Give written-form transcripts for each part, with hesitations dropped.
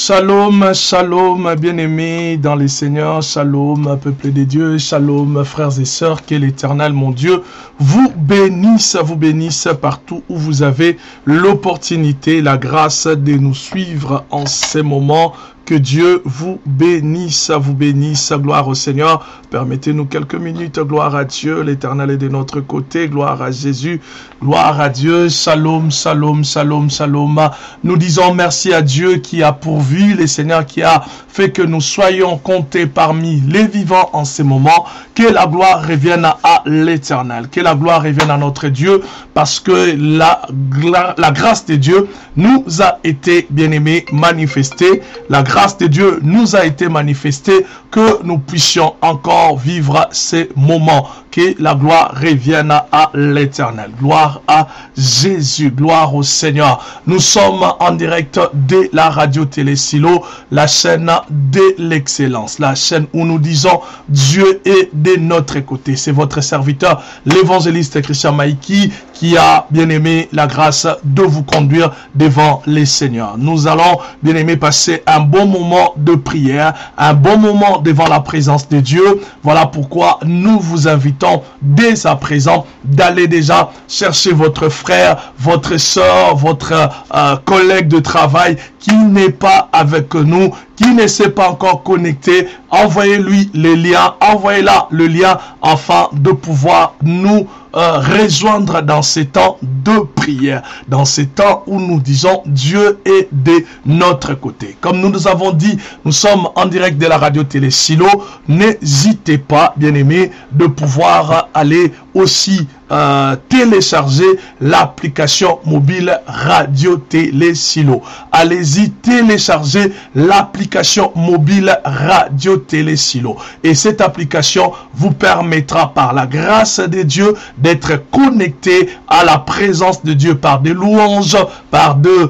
Shalom, shalom, bien-aimés dans les Seigneurs, shalom, peuple de Dieu, shalom, frères et sœurs, que l'Éternel, mon Dieu, vous bénisse partout où vous avez l'opportunité, la grâce de nous suivre en ces moments. Que Dieu vous bénisse, gloire au Seigneur. Permettez-nous quelques minutes, gloire à Dieu, l'Éternel est de notre côté, gloire à Jésus, gloire à Dieu, shalom, shalom, shalom, shalom. Nous disons merci à Dieu qui a pourvu, le Seigneur qui a fait que nous soyons comptés parmi les vivants en ces moments. Que la gloire revienne à l'Éternel, que la gloire revienne à notre Dieu, parce que la grâce de Dieu nous a été, bien-aimés, manifestée. La grâce de Dieu nous a été manifestée, que nous puissions encore vivre ces moments. Que la gloire revienne à l'Éternel. Gloire à Jésus, gloire au Seigneur. Nous sommes en direct de la radio-télé Silo, la chaîne de l'excellence, la chaîne où nous disons Dieu est de notre côté. C'est votre serviteur, l'évangéliste Christian Maïki, qui a, bien aimé, la grâce de vous conduire devant les Seigneurs. Nous allons, bien aimé, passer un bon moment de prière, un bon moment devant la présence de Dieu. Voilà pourquoi nous vous invitons dès à présent d'aller déjà chercher votre frère, votre soeur, votre collègue de travail qui n'est pas avec nous, qui ne s'est pas encore connecté. Envoyez-lui les liens, envoyez-la le lien afin de pouvoir nous rejoindre dans ces temps de prière, dans ces temps où nous disons Dieu est de notre côté. Comme nous nous avons dit, nous sommes en direct de la radio-télé Silo. N'hésitez pas, bien-aimés, de pouvoir aller aussi télécharger l'application mobile radio-télé Silo. Allez-y, téléchargez l'application mobile radio-télé Silo. Et cette application vous permettra, par la grâce de Dieu, d'être connecté à la présence de Dieu par des louanges, par de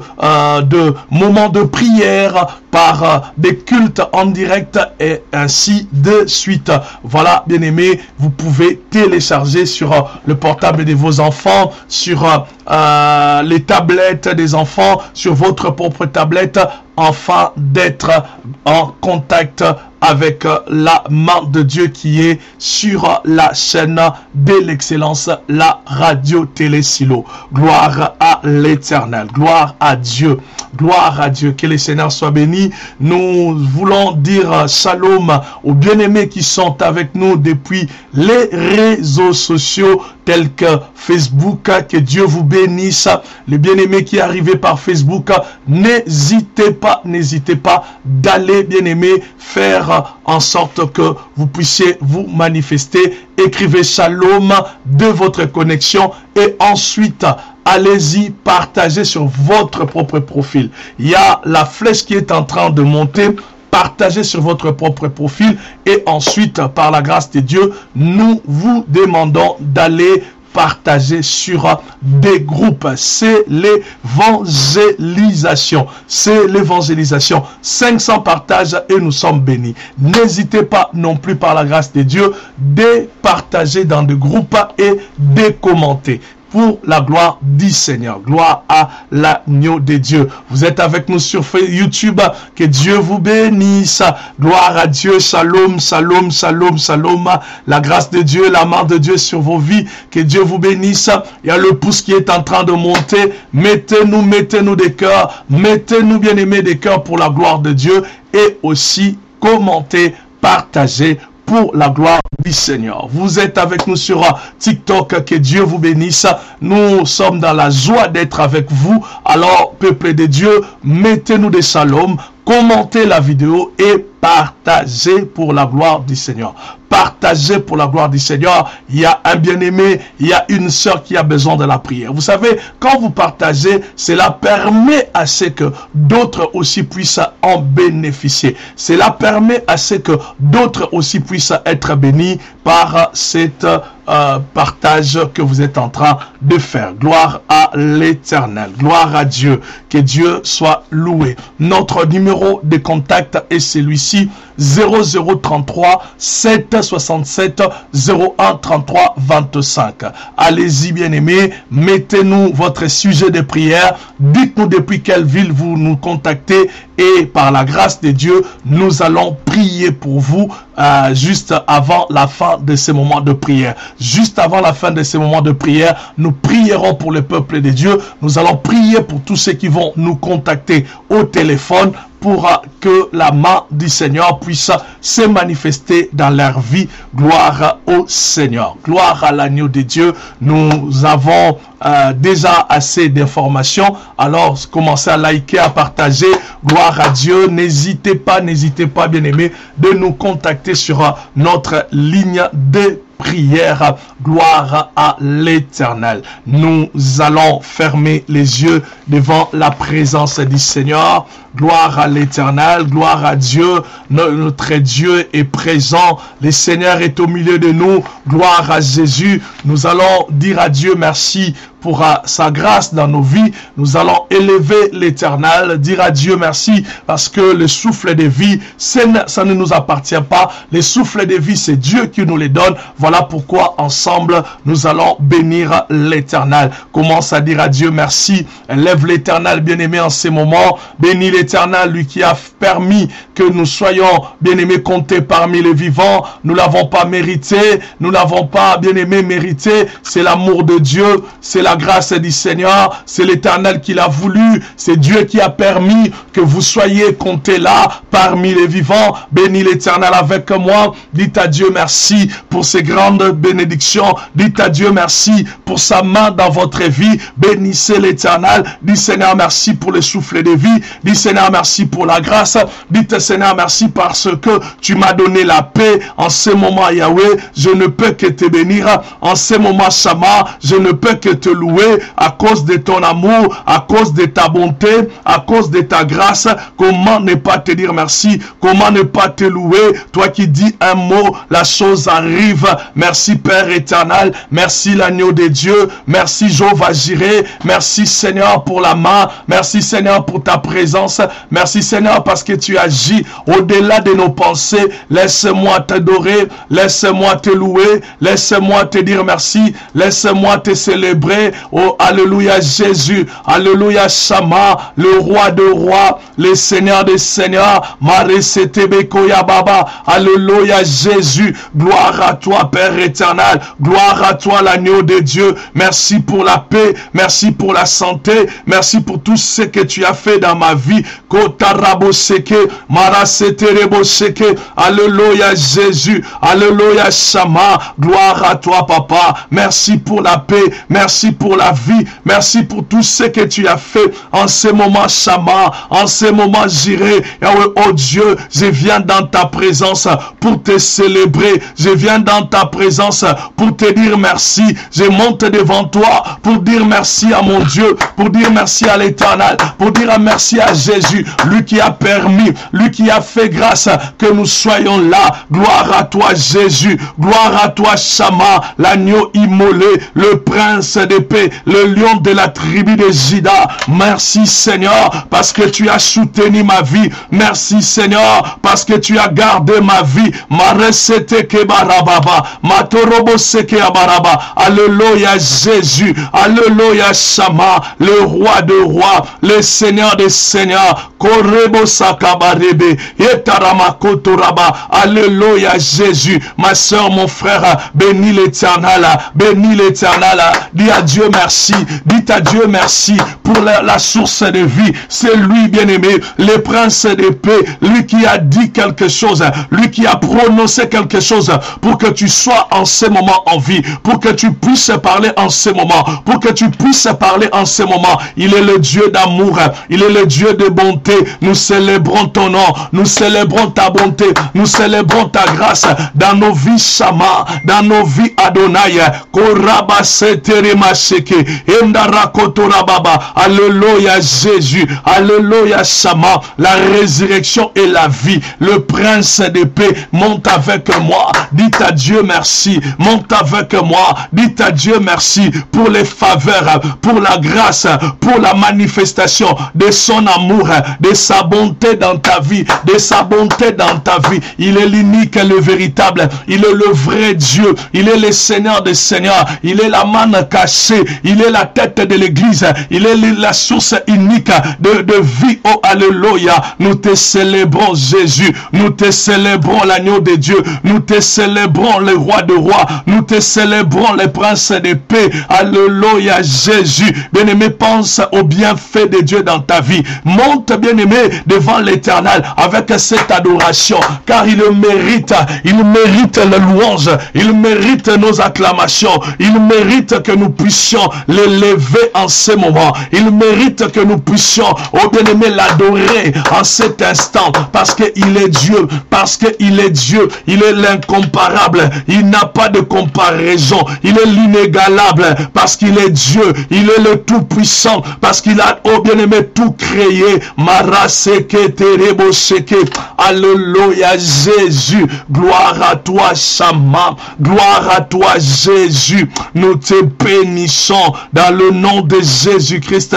moments de prière, par des cultes en direct et ainsi de suite. Voilà, bien aimé, vous pouvez télécharger sur le portable de vos enfants, sur les tablettes des enfants, sur votre propre tablette, afin d'être en contact avec la main de Dieu qui est sur la chaîne de l'excellence, la radio-télé Silo. Gloire à l'Éternel, gloire à Dieu, que les Seigneurs soient bénis. Nous voulons dire shalom aux bien-aimés qui sont avec nous depuis les réseaux sociaux tels que Facebook. Que Dieu vous bénisse. Les bien-aimés qui arrivent par Facebook, n'hésitez pas d'aller, bien-aimés, faire en sorte que vous puissiez vous manifester. Écrivez shalom de votre connexion et ensuite allez-y, partagez sur votre propre profil. Il y a la flèche qui est en train de monter. Partagez sur votre propre profil et ensuite, par la grâce de Dieu, nous vous demandons d'aller partager sur des groupes. C'est l'évangélisation. 500 partages et nous sommes bénis. N'hésitez pas non plus, par la grâce de Dieu, de partager dans des groupes et de commenter. Pour la gloire du Seigneur. Gloire à l'agneau de Dieu. Vous êtes avec nous sur YouTube. Que Dieu vous bénisse. Gloire à Dieu. Shalom, shalom, shalom, shalom. La grâce de Dieu, la main de Dieu sur vos vies. Que Dieu vous bénisse. Il y a le pouce qui est en train de monter. Mettez-nous des cœurs. Mettez-nous, bien-aimés, des cœurs pour la gloire de Dieu. Et aussi, commentez, partagez pour la gloire du Seigneur. Vous êtes avec nous sur TikTok, que Dieu vous bénisse. Nous sommes dans la joie d'être avec vous. Alors, peuple de Dieu, mettez-nous des shalom, commentez la vidéo et partagez pour la gloire du Seigneur. Partagez pour la gloire du Seigneur. Il y a un bien-aimé, il y a une sœur qui a besoin de la prière. Vous savez, quand vous partagez, cela permet à ce que d'autres aussi puissent en bénéficier. Cela permet à ce que d'autres aussi puissent être bénis par cette partage que vous êtes en train de faire. Gloire à l'Éternel. Gloire à Dieu. Que Dieu soit loué. Notre numéro de contact est celui-ci. 0033 767 01 33 25. Allez-y, bien-aimés, mettez-nous votre sujet de prière, dites-nous depuis quelle ville vous nous contactez et par la grâce de Dieu, nous allons prier pour vous juste avant la fin de ces moments de prière. Juste avant la fin de ces moments de prière, nous prierons pour le peuple de Dieu. Nous allons prier pour tous ceux qui vont nous contacter au téléphone pour que la main du Seigneur puisse se manifester dans leur vie. Gloire au Seigneur. Gloire à l'agneau de Dieu. Nous avons déjà assez d'informations. Alors, commencez à liker, à partager. Gloire à Dieu. N'hésitez pas, bien-aimés, de nous contacter sur notre ligne de prière. Gloire à l'Éternel. Nous allons fermer les yeux devant la présence du Seigneur. Gloire à l'Éternel, gloire à Dieu. Notre Dieu est présent. Le Seigneur est au milieu de nous. Gloire à Jésus. Nous allons dire à Dieu merci pour sa grâce dans nos vies. Nous allons élever l'Éternel, dire à Dieu merci parce que le souffle de vie, ça ne nous appartient pas. Le souffle de vie, c'est Dieu qui nous les donne. Voilà pourquoi ensemble, nous allons bénir l'Éternel. Commence à dire à Dieu merci. Élève l'Éternel, bien-aimé, en ces moments. Bénis l'Éternel, lui qui a permis que nous soyons, bien-aimés, comptés parmi les vivants. Nous ne l'avons pas mérité. Nous n'avons pas, bien-aimé, mérité. C'est l'amour de Dieu. C'est la grâce du Seigneur. C'est l'Éternel qui l'a voulu. C'est Dieu qui a permis que vous soyez comptés là parmi les vivants. Bénis l'Éternel avec moi. Dites à Dieu merci pour ces grandes bénédictions. Dites à Dieu merci pour sa main dans votre vie. Bénissez l'Éternel. Dites Seigneur merci pour le souffle de vie. Dites Seigneur merci pour la grâce. Dites Seigneur merci parce que tu m'as donné la paix. En ce moment Yahweh, je ne peux que te bénir. En ce moment Shama, je ne peux que te louer à cause de ton amour, à cause de ta bonté, à cause de ta grâce. Comment ne pas te dire merci? Comment ne pas te louer? Toi qui dis un mot, la chose arrive. Merci Père éternel. Merci l'agneau de Dieu. Merci Jéhovah Jireh. Merci Seigneur pour la main. Merci Seigneur pour ta présence. Merci Seigneur parce que tu agis au-delà de nos pensées. Laisse-moi t'adorer. Laisse-moi te louer. Laisse-moi te dire merci. Laisse-moi te célébrer. Oh, alléluia Jésus. Alléluia Shama, le roi de rois, le Seigneur des seigneurs. Maresetebekoya Baba. Alléluia Jésus. Gloire à toi Père éternel. Gloire à toi l'agneau de Dieu. Merci pour la paix. Merci pour la santé. Merci pour tout ce que tu as fait dans ma vie. Kotaraboseke, Marasetereboseke. Alléluia Jésus. Alléluia Shama. Gloire à toi Papa. Merci pour la paix. Merci pour la vie. Merci pour tout ce que tu as fait en ce moment Shama. En ce moment Jireh. Oh Dieu, je viens dans ta présence pour te célébrer. Je viens dans ta présence pour te dire merci. Je monte devant toi pour dire merci à mon Dieu, pour dire merci à l'Éternel, pour dire merci à Jésus, lui qui a permis, lui qui a fait grâce que nous soyons là. Gloire à toi Jésus, gloire à toi Shama, l'agneau immolé, le prince de paix, le lion de la tribu de Juda. Merci Seigneur parce que tu as soutenu ma vie. Merci Seigneur parce que tu as gardé ma vie. Alléluia Jésus. Alléluia Shama, le roi de rois, le Seigneur des seigneurs. Korebo Sakabarebe, Yetaramakotoraba. Alléluia Jésus. Ma soeur, mon frère, bénis l'Éternel. Bénis l'Éternel. Dis à Dieu merci. Dites à Dieu merci pour la source de vie. C'est lui, bien-aimé, le prince de paix, lui qui a dit quelque chose, lui qui a prononcé quelque chose pour que tu sois en ce moment en vie, pour que tu puisses parler en ce moment, pour que tu puisses parler en ce moment. Il est le Dieu d'amour, il est le Dieu de bonté. Nous célébrons ton nom, nous célébrons ta bonté, nous célébrons ta grâce dans nos vies Shama, dans nos vies Adonai. Koraba seterema sheke, endarakotorababa. Alléluia Jésus, alléluia Shama, la résurrection et la vie. Le prince de paix monte avec moi. Dites à Dieu merci, monte avec moi. Dites à Dieu merci pour les faveurs, pour la grâce, pour la manifestation de son amour, de sa bonté dans ta vie. vie, de sa bonté dans ta vie. Il est l'unique et le véritable. Il est le vrai Dieu. Il est le Seigneur des Seigneurs. Il est la manne cachée. Il est la tête de l'église. Il est la source unique de vie. Oh, alléluia. Nous te célébrons, Jésus. Nous te célébrons, l'agneau de Dieu. Nous te célébrons, le roi de rois. Nous te célébrons, le prince de paix. Alléluia, Jésus. Bien-aimé, pense au bienfait de Dieu dans ta vie. Monte, bien-aimé, devant l'Éternel avec cette adoration, car il mérite la louange, il mérite nos acclamations, il mérite que nous puissions l'élever en ce moment, il mérite que nous puissions, oh bien-aimé, l'adorer en cet instant, parce qu'il est Dieu, il est l'incomparable, il n'a pas de comparaison, il est l'inégalable, parce qu'il est Dieu, il est le tout-puissant, parce qu'il a, oh bien-aimé, tout créé. Maraseke terebo seke. Alléluia, Jésus. Gloire à toi, Shama. Gloire à toi, Jésus. Nous te bénissons dans le nom de Jésus-Christ.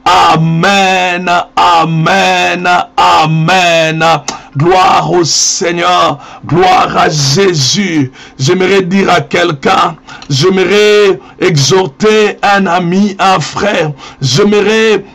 Amen, amen, amen. Gloire au Seigneur, gloire à Jésus. J'aimerais dire à quelqu'un, j'aimerais exhorter un ami, un frère, j'aimerais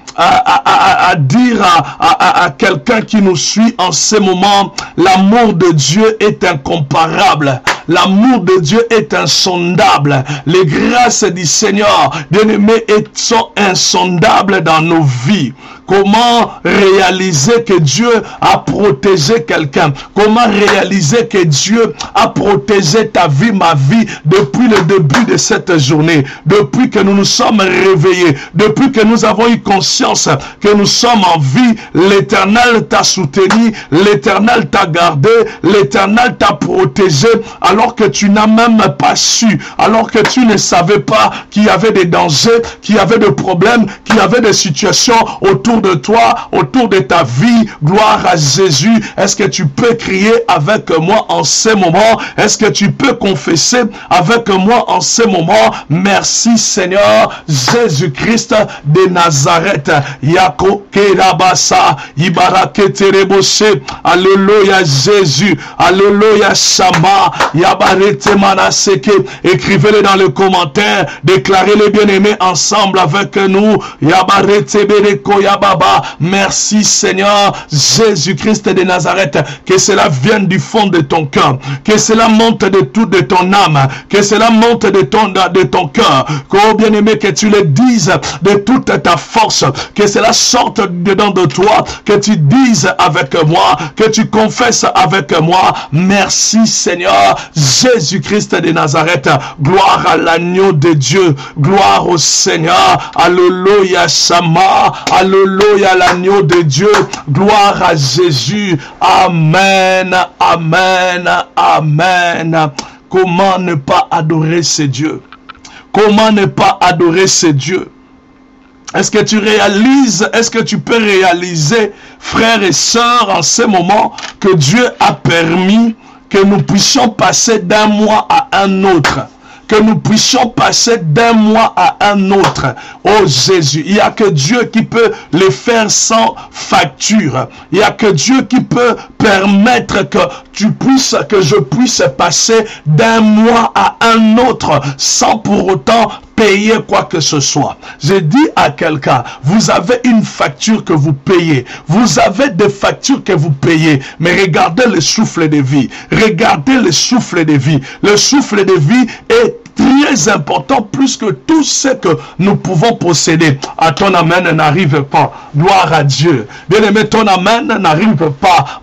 dire à quelqu'un qui nous suit en ce moment, l'amour de Dieu est incomparable. L'amour de Dieu est insondable. Les grâces du Seigneur, bien-aimés, sont insondables dans nos vies. Comment réaliser que Dieu a protégé quelqu'un? Comment réaliser que Dieu a protégé ta vie, ma vie, depuis le début de cette journée, depuis que nous nous sommes réveillés, depuis que nous avons eu conscience que nous sommes en vie? L'Éternel t'a soutenu, l'Éternel t'a gardé, l'Éternel t'a protégé, alors que tu n'as même pas su, alors que tu ne savais pas qu'il y avait des dangers, qu'il y avait des problèmes, qu'il y avait des situations autour de toi, autour de ta vie. Gloire à Jésus. Est-ce que tu peux crier avec moi en ce moment? Est-ce que tu peux confesser avec moi en ce moment? Merci Seigneur Jésus-Christ de Nazareth. Yako kerabasa ibaraketereboshe. Alléluia Jésus. Alléluia Shama. Yabarete manaseke. Écrivez-le dans le commentaire. Déclarez-les bien-aimés ensemble avec nous. Yabarete bereko yaba. Merci Seigneur Jésus-Christ de Nazareth, que cela vienne du fond de ton cœur, que cela monte de ton âme, que cela monte de ton cœur, que bien-aimé, que tu le dises de toute ta force, que cela sorte dedans de toi, que tu dises avec moi, que tu confesses avec moi. Merci Seigneur Jésus-Christ de Nazareth. Gloire à l'agneau de Dieu, gloire au Seigneur. Alléluia Shama, alléluia l'agneau de Dieu, gloire à Jésus. Amen, amen, amen. Comment ne pas adorer ce Dieu? Comment ne pas adorer ce Dieu? Est-ce que tu réalises, est-ce que tu peux réaliser, frères et sœurs, en ce moment, que Dieu a permis que nous puissions passer d'un mois à un autre? Que nous puissions passer d'un mois à un autre. Oh Jésus, il n'y a que Dieu qui peut le faire sans facture. Il n'y a que Dieu qui peut permettre que je puisse passer d'un mois à un autre sans pour autant payer quoi que ce soit. J'ai dit à quelqu'un, vous avez une facture que vous payez. Vous avez des factures que vous payez. Mais regardez le souffle de vie. Regardez le souffle de vie. Le souffle de vie est très important, plus que tout ce que nous pouvons posséder. À ton amen n'arrive pas. Gloire à Dieu. Bien-aimé, ton amen n'arrive pas.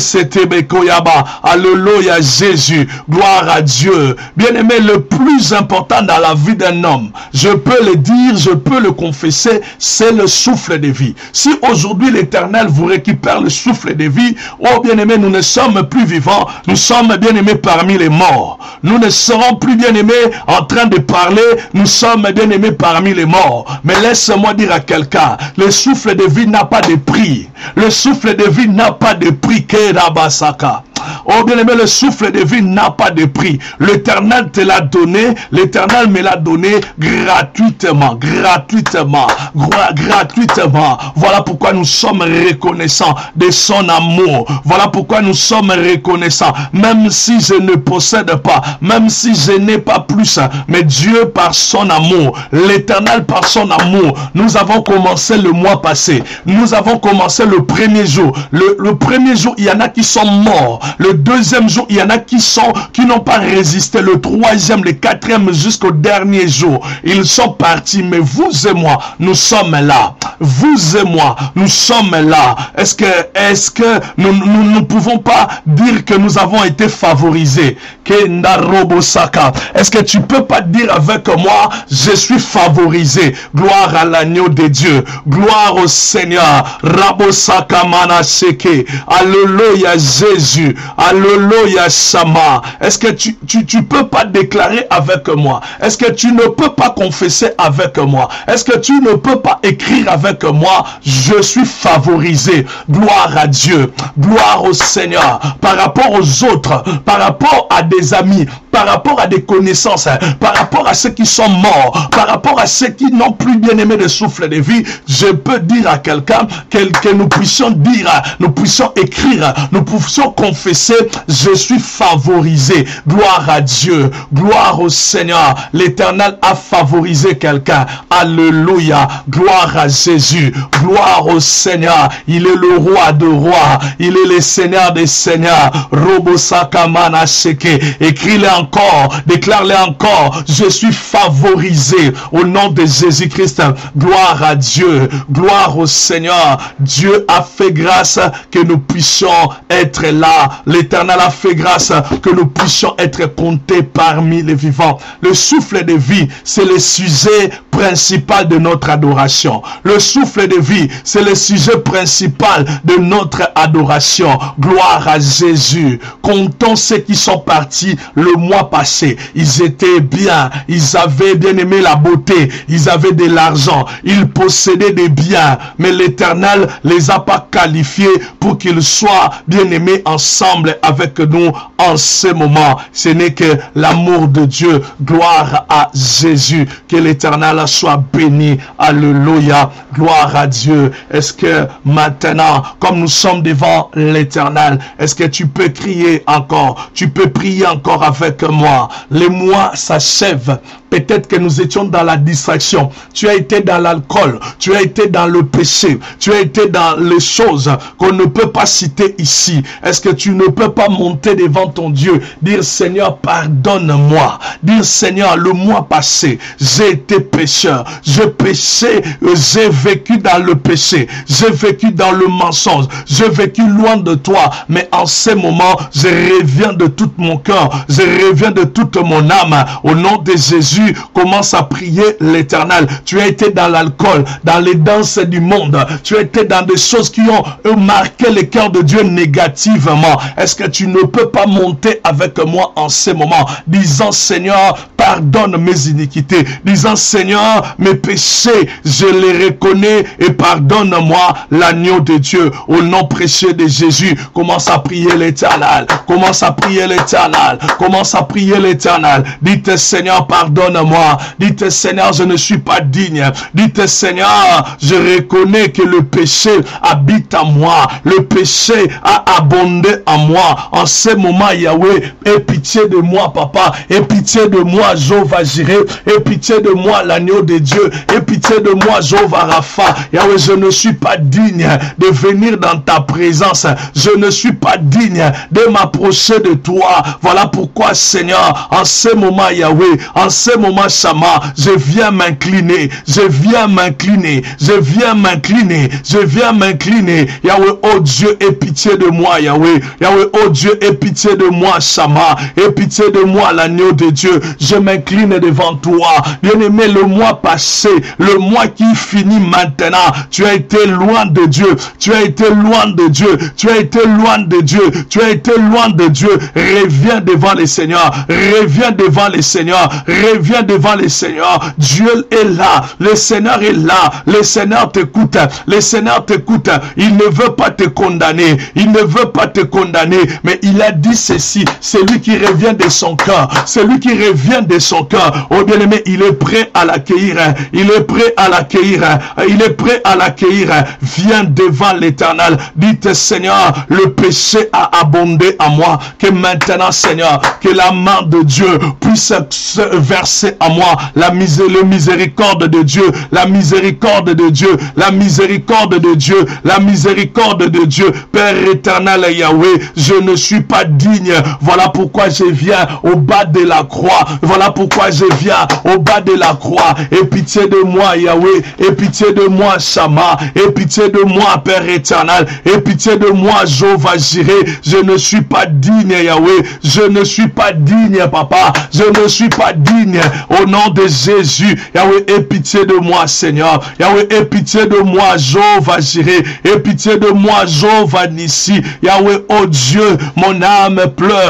Alléluia Jésus. Gloire à Dieu. Bien-aimé, le plus important dans la vie d'un homme, je peux le dire, je peux le confesser, c'est le souffle de vie. Si aujourd'hui l'Éternel vous récupère le souffle de vie, oh bien-aimé, nous ne sommes plus vivants, nous sommes bien-aimés parmi les morts. Nous ne serons plus bien-aimés en train de parler, nous sommes bien-aimés parmi les morts. Mais laisse-moi dire à quelqu'un, le souffle de vie n'a pas de prix. Le souffle de vie n'a pas de prix. Oh bien-aimé, le souffle de vie n'a pas de prix. L'Éternel te l'a donné, l'Éternel me l'a donné gratuitement, gratuitement. Voilà pourquoi nous sommes reconnaissants de son amour. Voilà pourquoi nous sommes reconnaissants, même si je ne possède pas, même si je n'ai pas plus, mais Dieu par son amour, l'Éternel par son amour. Nous avons commencé le mois passé, nous avons commencé le premier jour. Le premier jour, il y en a qui sont morts. Le deuxième jour, il y en a qui n'ont pas résisté. Le troisième, le quatrième, jusqu'au dernier jour, ils sont partis. Mais vous et moi, nous sommes là. Vous et moi, nous sommes là. Est-ce que nous ne pouvons pas dire que nous avons été favorisés? Est-ce que tu peux pas dire avec moi, je suis favorisé? Gloire à l'agneau de Dieu. Gloire au Seigneur. Rabosaka manaseke. Alléluia Jésus. Alléluia Sama. Est-ce que tu peux pas déclarer avec moi? Est-ce que tu ne peux pas confesser avec moi? Est-ce que tu ne peux pas écrire avec moi? Je suis favorisé. Gloire à Dieu. Gloire au Seigneur. Par rapport aux autres, par rapport à des amis, par rapport à des connaissances, par rapport à ceux qui sont morts, par rapport à ceux qui n'ont plus bien aimé le souffle de vie, je peux dire à quelqu'un que nous puissions dire, nous puissions écrire, nous puissions confesser, je suis favorisé. Gloire à Dieu, gloire au Seigneur. L'Éternel a favorisé quelqu'un. Alléluia, gloire à Jésus, gloire au Seigneur. Il est le roi de rois, il est le Seigneur des seigneurs. Robosaka manaseke. Écris-le encore, déclare-le encore, je suis favorisé au nom de Jésus-Christ. Gloire à Dieu, gloire au Seigneur. Dieu a fait grâce que nous puissions être là. L'Éternel a fait grâce que nous puissions être comptés parmi les vivants. Le souffle de vie, c'est le sujet principal de notre adoration. Le souffle de vie, c'est le sujet principal de notre adoration. Gloire à Jésus. Comptons ceux qui sont partis le mois passé. Ils étaient bien, ils avaient bien aimé la beauté, ils avaient de l'argent, ils possédaient des biens, mais l'Éternel les a pas qualifiés pour qu'ils soient bien aimés ensemble avec nous en ce moment. Ce n'est que l'amour de Dieu. Gloire à Jésus. Que l'Éternel soit béni. Alléluia. Gloire à Dieu. Est-ce que maintenant, comme nous sommes devant l'Éternel, est-ce que tu peux crier encore? Tu peux prier encore avec moi. Les mois s'achèvent. Peut-être que nous étions dans la distraction. Tu as été dans l'alcool. Tu as été dans le péché. Tu as été dans les choses qu'on ne peut pas citer ici. Est-ce que tu ne peux pas monter devant ton Dieu? Dire, Seigneur, pardonne-moi. Dire, Seigneur, le mois passé, j'ai été pécheur. J'ai péché. J'ai vécu dans le péché. J'ai vécu dans le mensonge. J'ai vécu loin de toi. Mais en ce moment, je reviens de tout mon cœur. Je reviens de toute mon âme. Au nom de Jésus, commence à prier l'Éternel. Tu as été dans l'alcool, dans les danses du monde. Tu as été dans des choses qui ont marqué le cœur de Dieu négativement. Est-ce que tu ne peux pas monter avec moi en ce moment, disant, Seigneur, pardonne mes iniquités. Disant, Seigneur, mes péchés, je les reconnais et pardonne-moi, l'agneau de Dieu. Au nom précieux de Jésus, commence à prier l'Éternel. Commence à prier l'Éternel. Commence à prier l'Éternel. Dites, Seigneur, pardonne-moi. Dites, Seigneur, je ne suis pas digne. Dites, Seigneur, je reconnais que le péché habite en moi. Le péché a abondé en moi. En ce moment, Yahweh, aie pitié de moi, Papa. Aie pitié de moi, Jéhovah Jireh. Aie pitié de moi, l'agneau de Dieu. Aie pitié de moi, Jéhovah Rapha. Yahweh, je ne suis pas digne de venir dans ta présence. Je ne suis pas digne de m'approcher de toi. Voilà pourquoi, Seigneur, en ce moment, Yahweh, en ce moment, Shama, je viens m'incliner. Je viens m'incliner. Je viens m'incliner. Je viens m'incliner. Yahweh, oh Dieu, aie pitié de moi, Yahweh. Yahweh, oh Dieu, aie pitié de moi, Shama. Aie pitié de moi, l'agneau de Dieu. Je m'incline devant toi. Bien-aimé, le mois passé, le le mois qui finit maintenant, tu as été loin de Dieu, tu as été loin de Dieu, tu as été loin de Dieu, tu as été loin de Dieu. Reviens devant les seigneurs, reviens devant les seigneurs, reviens devant les seigneurs. Dieu est là, le Seigneur est là, le Seigneur t'écoute, le Seigneur t'écoute. Il ne veut pas te condamner, il ne veut pas te condamner, mais il a dit ceci, celui qui revient de son cœur, celui qui revient de son cœur, oh bien-aimé, il est prêt à l'accueillir, il est prêt à l'accueillir, il est prêt à l'accueillir. Viens devant l'Éternel, dites Seigneur, le péché a abondé à moi, que maintenant Seigneur, que la main de Dieu puisse se verser à moi, la miséricorde de Dieu, la miséricorde de Dieu, la miséricorde de Dieu, la miséricorde de Dieu. Père éternel Yahweh, je ne suis pas digne, voilà pourquoi je viens au bas de la croix, voilà pourquoi je viens au bas de la croix. Aie pitié de moi Yahweh, aie pitié de moi Shama, aie pitié de moi Père éternel, aie pitié de moi Jéhovah Jireh. Je ne suis pas digne Yahweh, je ne suis pas digne Papa, je ne suis pas digne. Au nom de Jésus, Yahweh, aie pitié de moi Seigneur, Yahweh, aie pitié de moi Jéhovah Jireh, aie pitié de moi Jéhovah Nissi. Yahweh, oh Dieu, mon âme pleure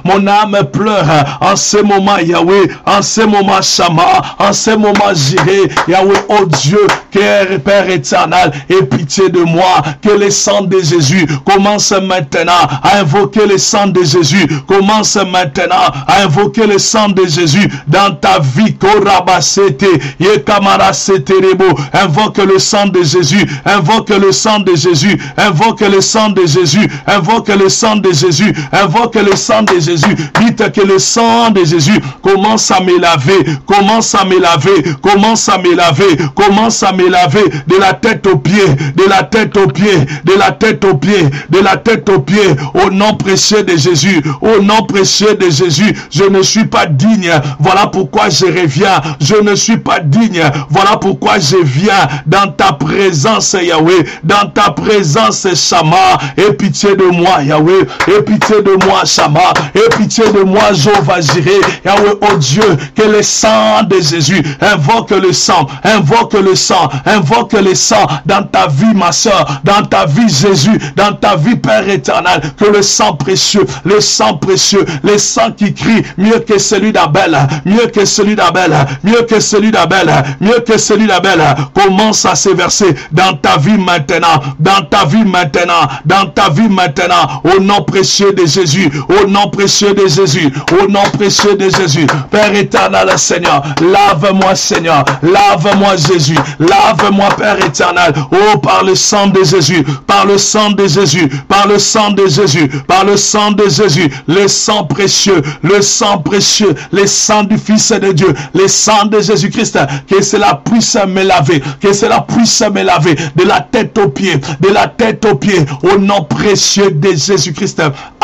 en ce moment Yahweh, en ce moment Shama, en ce moment Jireh. Yahweh, oh Dieu, Père éternel, aie pitié de moi, que le sang de Jésus commence maintenant à invoquer le sang de Jésus, commence maintenant à invoquer le sang de Jésus dans ta vie. Korabasete, Yekamaraseterebo, invoque le sang de Jésus, invoque le sang de Jésus, invoque le sang de Jésus, invoque le sang de Jésus, invoque le sang de Jésus. Dites que le sang de Jésus commence à me laver, commence à me laver, commence à me laver, commence à me laver de la tête aux pieds, de la tête aux pieds, de la tête aux pieds, de la tête aux pieds, au nom précieux de Jésus, au nom précieux de Jésus. Je ne suis pas digne, voilà pourquoi je reviens, je ne suis pas digne, voilà pourquoi je viens dans ta présence Yahweh, dans ta présence Shama. Aie pitié de moi Yahweh, aie pitié de moi Shama, aie pitié de moi Jéhovah Jireh. Yahweh, oh Dieu, que le sang de Jésus, invoque le sang, invoque le sang, invoque le sang dans ta vie ma soeur, dans ta vie Jésus, dans ta vie Père éternel, que le sang précieux, le sang précieux, le sang qui crie mieux que celui d'Abel, mieux que celui d'Abel, mieux que celui d'Abel, mieux que celui d'Abel, commence à se verser dans ta vie maintenant, dans ta vie maintenant, dans ta vie maintenant, au nom précieux de Jésus, au nom précieux de Jésus, au nom précieux de Jésus. Père éternel Seigneur, lave-moi Seigneur, lave-moi Jésus, lave-moi Père éternel, oh par le sang de Jésus, par le sang de Jésus, par le sang de Jésus, par le sang de Jésus, le sang précieux, le sang précieux, le sang du Fils de Dieu, le sang de Jésus-Christ, que cela puisse me laver, que cela puisse me laver de la tête aux pieds, de la tête aux pieds, au nom précieux de Jésus-Christ.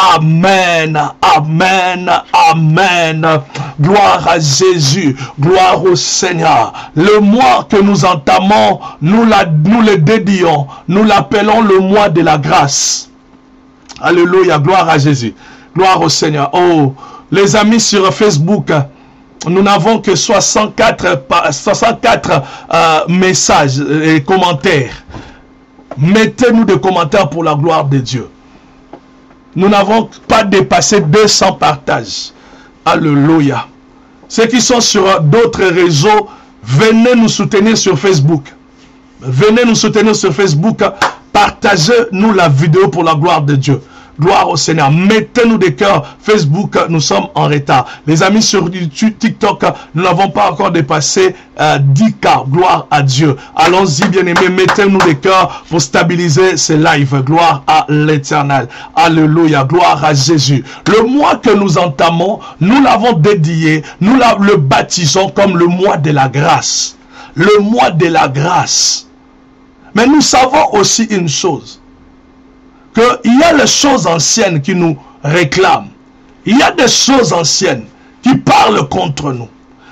Amen, amen, amen. Gloire à Jésus, gloire au Seigneur. Le mois que nous entamons, nous le dédions, nous l'appelons le mois de la grâce. Alléluia, gloire à Jésus, gloire au Seigneur. Oh, les amis sur Facebook, nous n'avons que 64 messages et commentaires. Mettez-nous des commentaires pour la gloire de Dieu. Nous n'avons pas dépassé 200 partages. Alléluia. Ceux qui sont sur d'autres réseaux, venez nous soutenir sur Facebook. Venez nous soutenir sur Facebook. Partagez-nous la vidéo pour la gloire de Dieu. Gloire au Seigneur. Mettez-nous des cœurs. Facebook, nous sommes en retard. Les amis sur YouTube, TikTok, nous n'avons pas encore dépassé 10K. Gloire à Dieu. Allons-y, bien-aimés. Mettez-nous des cœurs pour stabiliser ces lives. Gloire à l'Éternel. Alléluia. Gloire à Jésus. Le mois que nous entamons, nous l'avons dédié. Nous le baptisons comme le mois de la grâce. Le mois de la grâce. Mais nous savons aussi une chose. Qu'il y a les choses anciennes qui nous réclament. Il y a des choses anciennes qui parlent contre nous.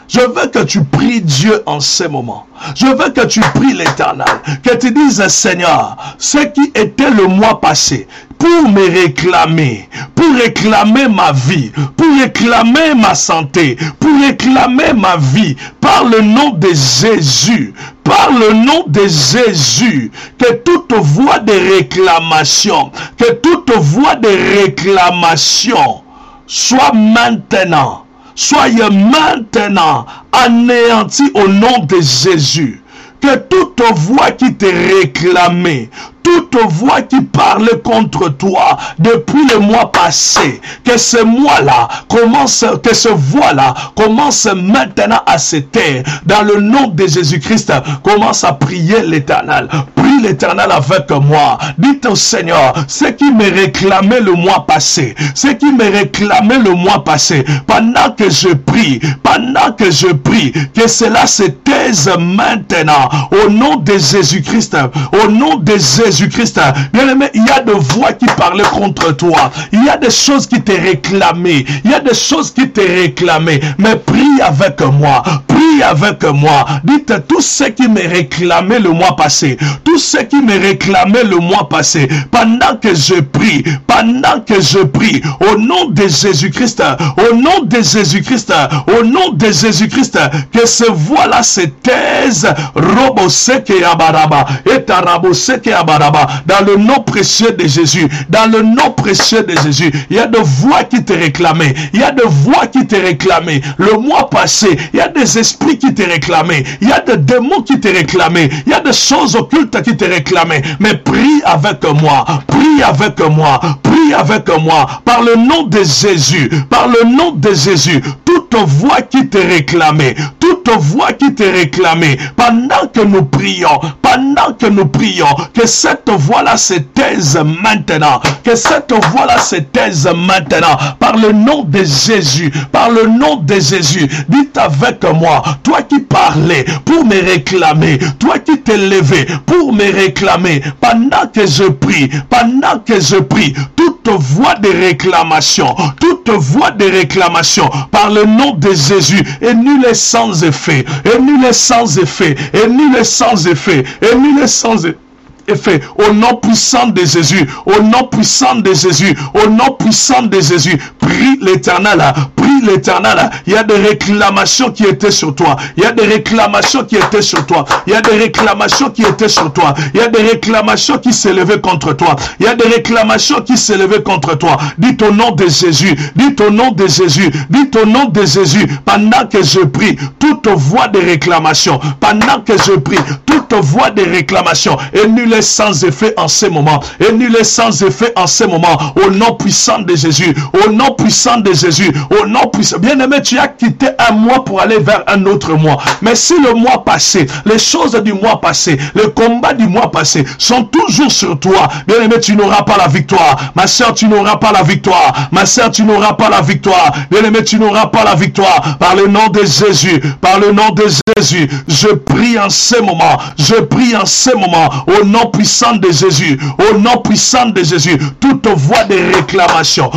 Je veux que tu pries Dieu en ces moments. Je veux que tu pries l'Éternel. Que tu dises, Seigneur, ce qui était le mois passé, pour me réclamer, pour réclamer ma vie, pour réclamer ma santé, pour réclamer ma vie, par le nom de Jésus, par le nom de Jésus, que toute voix de réclamation, que toute voix de réclamation soit maintenant, soyez maintenant anéantie au nom de Jésus. Que toute voix qui te réclamait, toute voix qui parlait contre toi depuis le mois passé, que ce mois-là commence, que ce voix-là commence maintenant à se taire. Dans le nom de Jésus-Christ, commence à prier l'Éternel. Prie l'Éternel avec moi. Dites au Seigneur, ce qui me réclamait le mois passé, ce qui me réclamait le mois passé, pendant que je prie, que cela se taise maintenant. Au nom de Jésus-Christ, au nom de Jésus-Christ, bien-aimé, il y a des voix qui parlaient contre toi. Il y a des choses qui te réclamaient. Il y a des choses qui te réclamaient. Mais prie avec moi. Prie avec moi. Dites tout ce qui me réclamait le mois passé. Tout ce qui me réclamait le mois passé. Pendant que je prie. Au nom de Jésus-Christ. Au nom de Jésus-Christ. Au nom de Jésus-Christ. Que ces voix-là se taisent. Dans le nom précieux de Jésus, dans le nom précieux de Jésus, il y a des voix qui te réclamaient, il y a des voix qui te réclamaient. Le mois passé, il y a des esprits qui te réclamaient, il y a des démons qui te réclamaient, il y a des choses occultes qui te réclamaient. Mais prie avec moi, prie avec moi, prie avec moi, par le nom de Jésus, par le nom de Jésus. Toute voix qui te réclamait, toute voix qui te réclamait, pendant que nous prions, que cette voix-là se taise maintenant, que cette voix-là se taise maintenant, par le nom de Jésus, par le nom de Jésus. Dites avec moi, toi qui parlais pour me réclamer, toi qui t'es levé pour me réclamer, pendant que je prie, toute voix de réclamation, par le nom de Jésus, et nul est sans effet, au nom puissant de Jésus, au nom puissant de Jésus, prie l'Éternel, il y a des réclamations qui étaient sur toi, il y a des réclamations qui s'élevaient contre toi, dites au nom de Jésus, pendant que je prie, toute voix de réclamation, et nul est sans effet en ce moment, au nom puissant de Jésus, bien-aimé, tu as quitté un mois pour aller vers un autre mois, mais si le mois passé, les choses du mois passé, le combat du mois passé sont toujours sur toi, bien-aimé, tu n'auras pas la victoire. Ma soeur, tu n'auras pas la victoire. Bien-aimé, tu n'auras pas la victoire. Par le nom de Jésus, je prie en ce moment, au nom puissant de Jésus, toute voix de réclamation,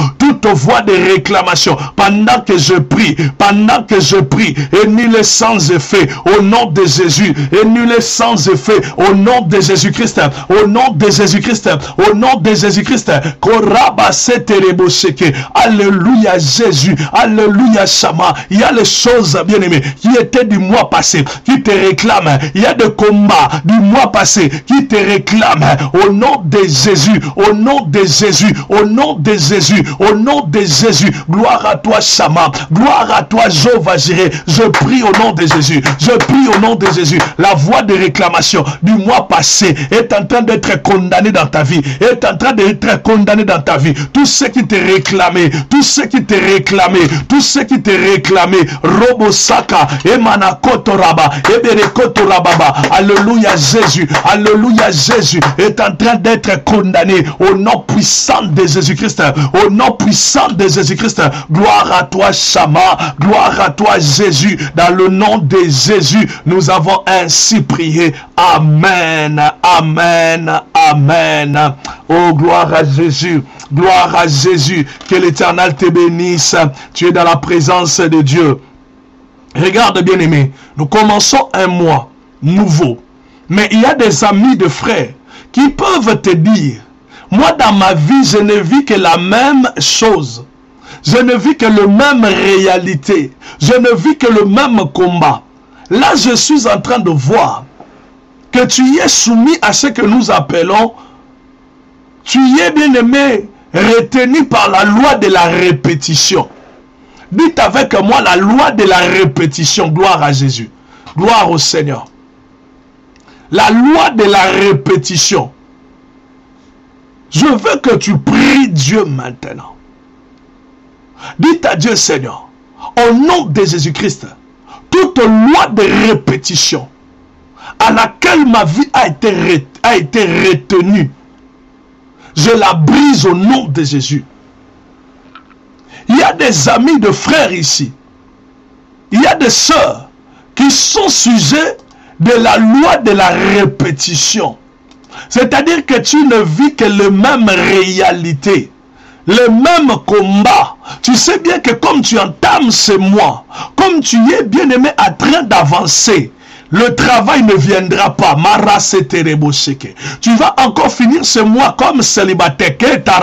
pendant que je prie, et nul est sans effet, au nom de Jésus, au nom de Jésus-Christ, alléluia Jésus, alléluia Shama. Il y a les choses, bien-aimées, qui étaient du mois passé, qui te réclament, il y a des combats du mois passé, qui te réclament, au nom de Jésus, gloire à toi Shama, gloire à toi Jéhovah Jireh. Je prie au nom de Jésus, la voix de réclamation du mois passé est en train d'être condamnée dans ta vie, tout ce qui te réclamait, Robosaka, Emanakotoraba, Eberekotorababa, alléluia Jésus, est en train d'être condamné au nom puissant de Jésus-Christ, gloire à toi Shama, gloire à toi Jésus, dans le nom de Jésus, nous avons ainsi prié, amen. Oh, gloire à Jésus, que l'Éternel te bénisse. Tu es dans la présence de Dieu. Regarde bien aimé, nous commençons un mois nouveau. Mais il y a des amis de frères qui peuvent te dire, moi dans ma vie, je ne vis que la même chose. Je ne vis que la même réalité. Je ne vis que le même combat. Là, je suis en train de voir que tu y es soumis à ce que nous appelons, tu y es bien aimé, retenu par la loi de la répétition. Dites avec moi la loi de la répétition. Gloire à Jésus. Gloire au Seigneur. La loi de la répétition. Je veux que tu pries Dieu maintenant. Dites à Dieu, Seigneur, au nom de Jésus-Christ, toute loi de répétition à laquelle ma vie a été retenue, je la brise au nom de Jésus. Il y a des amis de frères ici. Il y a des sœurs qui sont sujets de la loi de la répétition. C'est-à-dire que tu ne vis que la même réalité, le même combat. Tu sais bien que comme tu entames ce mois, comme tu es bien aimé en train d'avancer, le travail ne viendra pas. Tu vas encore finir ce mois comme célibataire.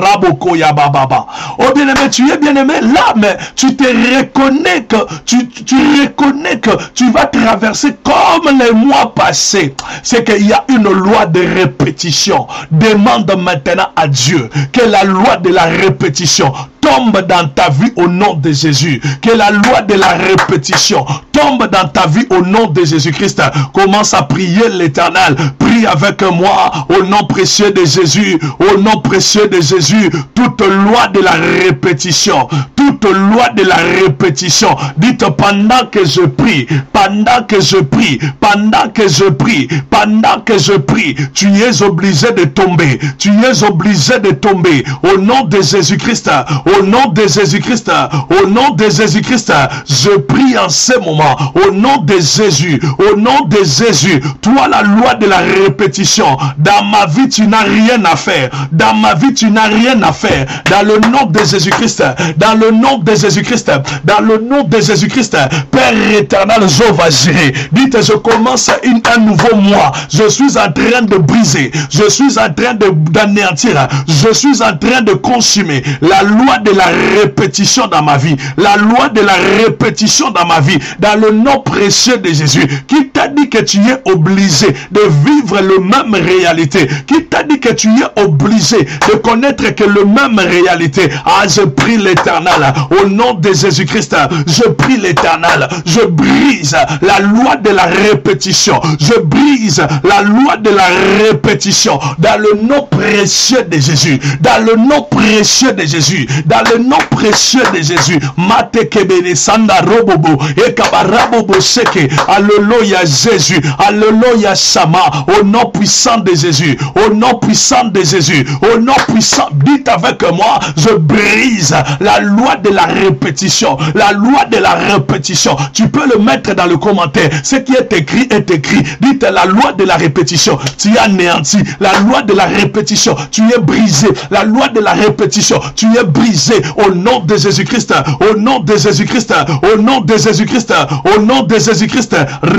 Oh bien-aimé, tu es bien-aimé là, mais tu te reconnais que tu reconnais que tu vas traverser comme les mois passés. C'est qu'il y a une loi de répétition. Demande maintenant à Dieu que la loi de la répétition tombe dans ta vie au nom de Jésus. Que la loi de la répétition tombe dans ta vie au nom de Jésus-Christ. Commence à prier l'Éternel. Prie avec moi au nom précieux de Jésus. Au nom précieux de Jésus. Toute loi de la répétition. Toute loi de la répétition. Dites pendant que je prie. Pendant que je prie. Pendant que je prie. Pendant que je prie. Tu es obligé de tomber. Tu es obligé de tomber. Au nom de Jésus-Christ. Au nom de Jésus-Christ. Au nom de Jésus-Christ. Je prie en ce moment. Au nom de Jésus. Au nom de Jésus, toi la loi de la répétition, dans ma vie tu n'as rien à faire, dans ma vie tu n'as rien à faire, dans le nom de Jésus-Christ, dans le nom de Jésus-Christ, dans le nom de Jésus-Christ, Père éternel, je vais gérer. Dites, je commence un nouveau mois, je suis en train de briser, je suis en train d'anéantir, je suis en train de consumer la loi de la répétition dans ma vie, la loi de la répétition dans ma vie, dans le nom précieux de Jésus. Qui t'a dit que tu es obligé de vivre le même réalité? Qui t'a dit que tu es obligé de connaître que le même réalité? Ah, je prie l'Éternel au nom de Jésus-Christ. Je prie l'Éternel. Je brise la loi de la répétition. Je brise la loi de la répétition dans le nom précieux de Jésus. Dans le nom précieux de Jésus. Dans le nom précieux de Jésus. Matekebene sanda robobo et kabarabobo seke. Alléluia Jésus, alléluia Sama, au nom puissant de Jésus, au nom puissant de Jésus, au nom puissant, dites avec moi, je brise la loi de la répétition, la loi de la répétition. Tu peux le mettre dans le commentaire, ce qui est écrit est écrit. Dites la loi de la répétition, tu es anéanti, la loi de la répétition, tu es brisé, la loi de la répétition, tu es brisé au nom de Jésus-Christ, au nom de Jésus-Christ, au nom de Jésus-Christ, au nom de Jésus-Christ.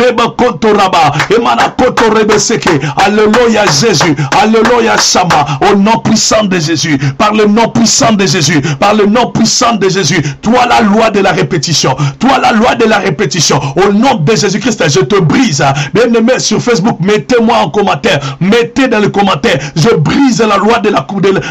Alléluia Jésus, alléluia Sama, au nom puissant de Jésus, par le nom puissant de Jésus, par le nom puissant de Jésus, toi la loi de la répétition, toi la loi de la répétition, au nom de Jésus-Christ, je te brise. Bien aimé sur Facebook, mettez-moi en commentaire, mettez dans le commentaire, je brise la loi de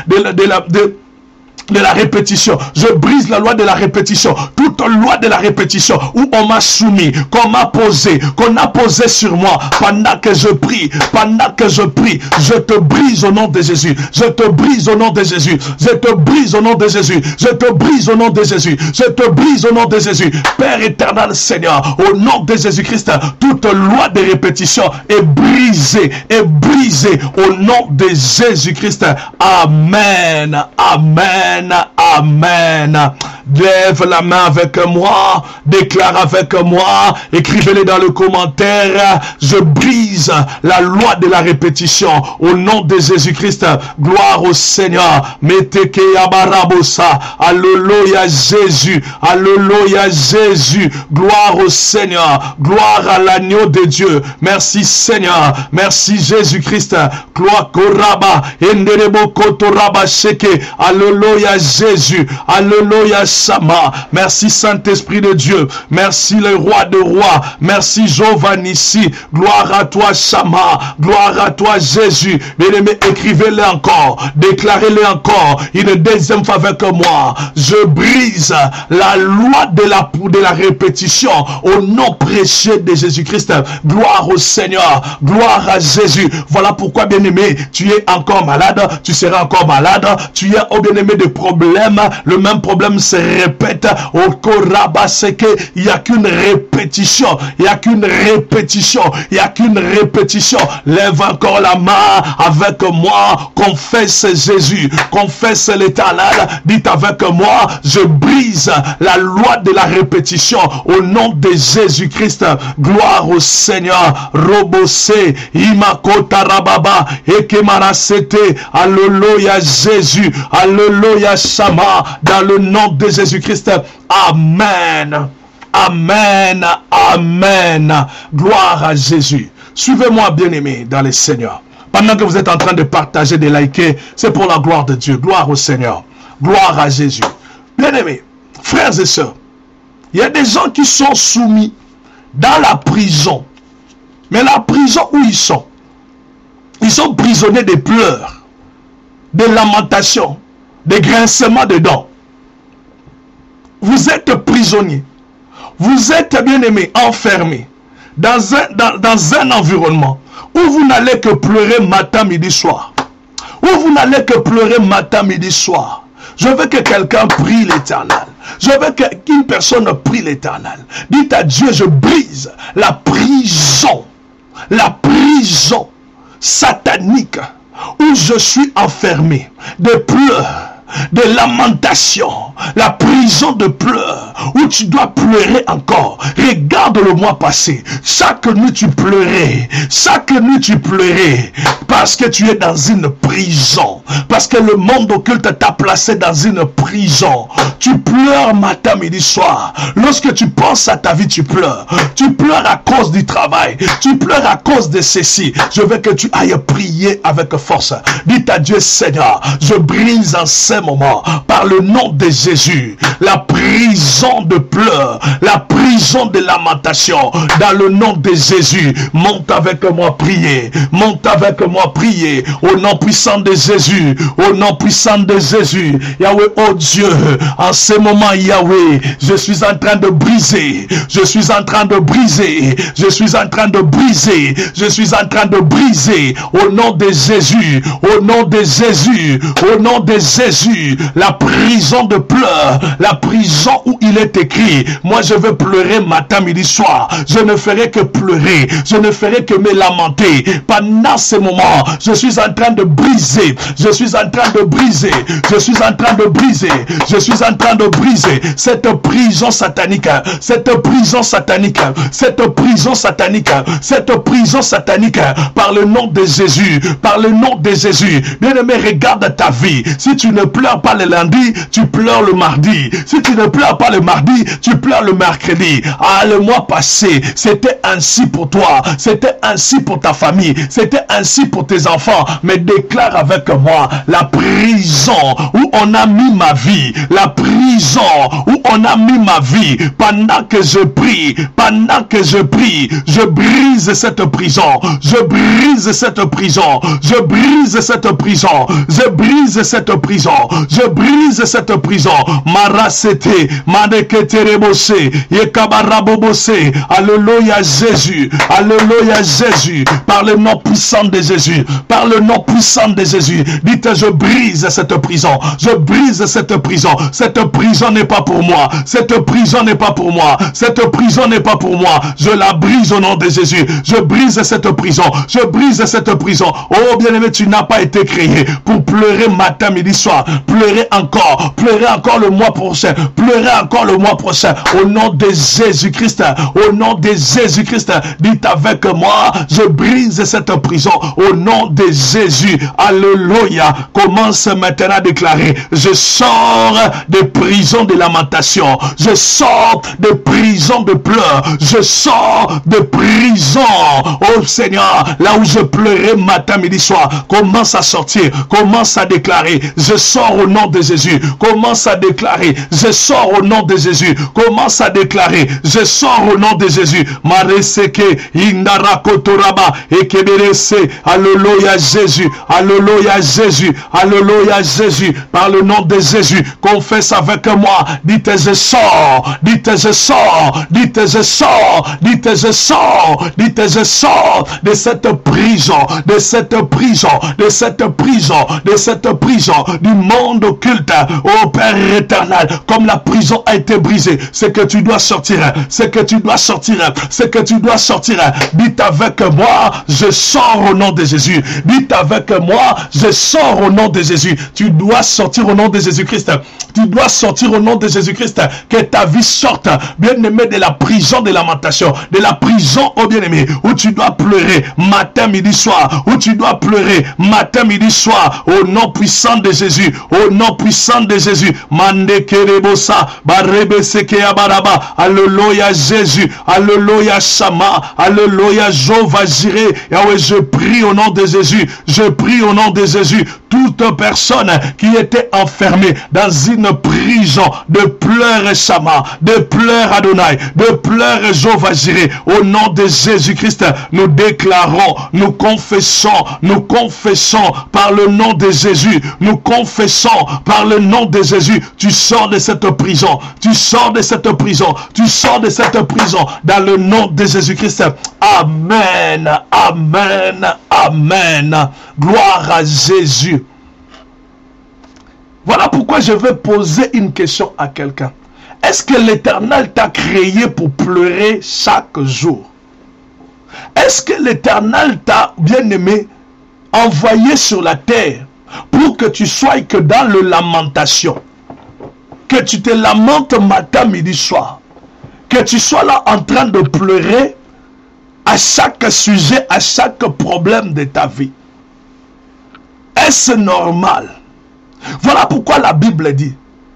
la répétition. Je brise la loi de la répétition. Toute loi de la répétition où on m'a soumis, qu'on a posé sur moi pendant que je prie, je te brise au nom de Jésus. Je te brise au nom de Jésus. Je te brise au nom de Jésus. Je te brise au nom de Jésus. Je te brise au nom de Jésus. Père éternel Seigneur, au nom de Jésus-Christ, toute loi de répétition est brisée au nom de Jésus-Christ. Amen. Amen. Amen. Amen. Lève la main avec moi, déclare avec moi, écrivez-le dans le commentaire. Je brise la loi de la répétition au nom de Jésus-Christ. Gloire au Seigneur. Meteke yabarabosa. Alléluia Jésus. Alléluia Jésus. Gloire au Seigneur. Gloire à l'agneau de Dieu. Merci Seigneur. Merci Jésus-Christ. Gloire koraba. Enderebo kotoraba sheke. Alléluia Jésus. Alléluia Sama. Merci Saint-Esprit de Dieu. Merci le roi de rois. Merci Jéhovah Nissi. Gloire à toi Sama. Gloire à toi Jésus. Bien-aimés, écrivez-le encore. Déclarez-le encore. Une deuxième fois avec moi. Je brise la loi de la répétition au nom précieux de Jésus-Christ. Gloire au Seigneur. Gloire à Jésus. Voilà pourquoi, bien-aimé, tu es encore malade. Tu seras encore malade. Tu as, oh bien-aimé, des problèmes. Le même problème se répète. Au Korabaseke, il n'y a qu'une répétition. Il n'y a qu'une répétition. Il n'y a qu'une répétition. Lève encore la main avec moi. Confesse Jésus. Confesse l'Éternel. Dites avec moi, je brise la loi de la répétition au nom de Jésus-Christ. Gloire au Seigneur. Robose, Imakota Rababa, Ekemarasete. Alléluia Jésus. Alléluia Shama. Dans le nom de Jésus-Christ. Amen. Amen. Amen. Gloire à Jésus. Suivez-moi, bien-aimés, dans le Seigneur. Pendant que vous êtes en train de partager, de liker, c'est pour la gloire de Dieu. Gloire au Seigneur. Gloire à Jésus. Bien-aimés, frères et sœurs, il y a des gens qui sont soumis dans la prison. Mais la prison où ils sont prisonniers des pleurs, des lamentations, des grincements de dents. Vous êtes prisonniers. Vous êtes, bien-aimés, enfermés dans un environnement où vous n'allez que pleurer matin, midi, soir. Où vous n'allez que pleurer matin, midi, soir. Je veux que quelqu'un prie l'Éternel. Je veux qu'une personne prie l'Éternel. Dites à Dieu, je brise la prison satanique où je suis enfermé de pleurs, de lamentations, la prison de pleurs, où tu dois pleurer encore. Regarde le mois passé, chaque nuit tu pleurais, parce que tu es dans une prison, parce que le monde occulte t'a placé dans une prison. Tu pleures matin, midi, soir. Lorsque tu penses à ta vie, tu pleures à cause du travail, tu pleures à cause de ceci. Je veux que tu ailles prier avec force. Dites à Dieu, Seigneur, je brise en ce moment, par le nom de Jésus, la prison de pleurs, la prison de lamentation, dans le nom de Jésus. Monte avec moi prier, monte avec moi prier, au nom puissant de Jésus, au nom puissant de Jésus. Yahweh, oh Dieu, en ce moment, Yahweh, je suis en train de briser, je suis en train de briser, je suis en train de briser, je suis en train de briser, au nom de Jésus, au nom de Jésus, au nom de Jésus, la prison de pleurs, la prison où il est écrit, moi je veux pleurer matin, midi, soir. Je ne ferai que pleurer, je ne ferai que me lamenter. Pendant ce moment, je suis en train de briser, je suis en train de briser, je suis en train de briser, je suis en train de briser cette prison satanique, cette prison satanique, cette prison satanique, cette prison satanique, par le nom de Jésus, par le nom de Jésus. Bien-aimé, regarde ta vie. Si tu ne pleures pas le lundi, tu pleures le mardi. Si tu ne pleures pas le mardi, tu pleures le mercredi. Ah, le mois passé, c'était ainsi pour toi, c'était ainsi pour ta famille, c'était ainsi pour tes enfants. Mais déclare avec moi, la prison où on a mis ma vie, la prison où on a mis ma vie, pendant que je prie, je brise cette prison, je brise cette prison, je brise cette prison, je brise cette prison, je brise cette prison, Marasete, Madeketerebose, Yekabarabobose. Alléluia Jésus, Alléluia Jésus, par le nom puissant de Jésus, par le nom puissant de Jésus. Dites, je brise cette prison, je brise cette prison. Cette prison n'est pas pour moi, cette prison n'est pas pour moi, cette prison n'est pas pour moi. Je la brise au nom de Jésus. Je brise cette prison, je brise cette prison. Oh bien-aimé, tu n'as pas été créé pour pleurer matin, midi, soir. Pleurer encore le mois prochain, pleurer encore le mois prochain. Au nom de Jésus-Christ, au nom de Jésus-Christ, dites avec moi, je brise cette prison au nom de Jésus. Alléluia. Commence maintenant à déclarer, je sors de prison de lamentation, je sors de prison de pleurs, je sors de prison, oh Seigneur, là où je pleurais matin, midi, soir. Commence à sortir, commence à déclarer, je sors au nom de Jésus. Commence à déclarer, je sors au nom de Jésus. Commence à déclarer, je sors au nom de Jésus. Mareseke indara kotoraba ekeberese. Alléluia Jésus, alléluia Jésus, alléluia Jésus. Par le nom de Jésus, confesse avec moi. Dites je sors, dites je sors, dites je sors, dites je sors, dites je sors de cette prison, de cette prison, de cette prison, de cette prison du monde occulte. Oh Père éternel, comme la prison a été brisée, c'est que tu dois sortir, c'est que tu dois sortir, c'est que tu dois sortir. Dites avec moi, je sors au nom de Jésus. Dites avec moi, je sors au nom de Jésus. Tu dois sortir au nom de Jésus-Christ. Tu dois sortir au nom de Jésus-Christ. Que ta vie sorte, bien-aimé, de la prison de lamentation, de la prison, oh bien-aimé, où tu dois pleurer matin, midi, soir, où tu dois pleurer matin, midi, soir, au nom puissant de Jésus, au nom puissant de Jésus. Mande kerebosa, barebe sekeya baraba. Alléluia Jésus, alléluia Shama, alléluia Jéhovah Jireh. Yahweh, je prie au nom de Jésus, je prie au nom de Jésus. Toute personne qui était enfermée dans une prison de pleurs Shama, de pleurs Adonai, de pleurs Jéhovah Jireh, au nom de Jésus-Christ, nous déclarons, nous confessons par le nom de Jésus, nous confessons par le nom de Jésus, tu sors de cette prison, tu sors de cette prison, tu sors de cette prison, dans le nom de Jésus-Christ. Amen, amen, amen. Gloire à Jésus. Voilà pourquoi je vais poser une question à quelqu'un. Est-ce que l'Éternel t'a créé pour pleurer chaque jour? Est-ce que l'Éternel t'a, bien-aimé, envoyé sur la terre pour que tu sois que dans le lamentation? Que tu te lamentes matin, midi, soir. Que tu sois là en train de pleurer à chaque sujet, à chaque problème de ta vie. Est-ce normal? Voilà pourquoi la Bible dit.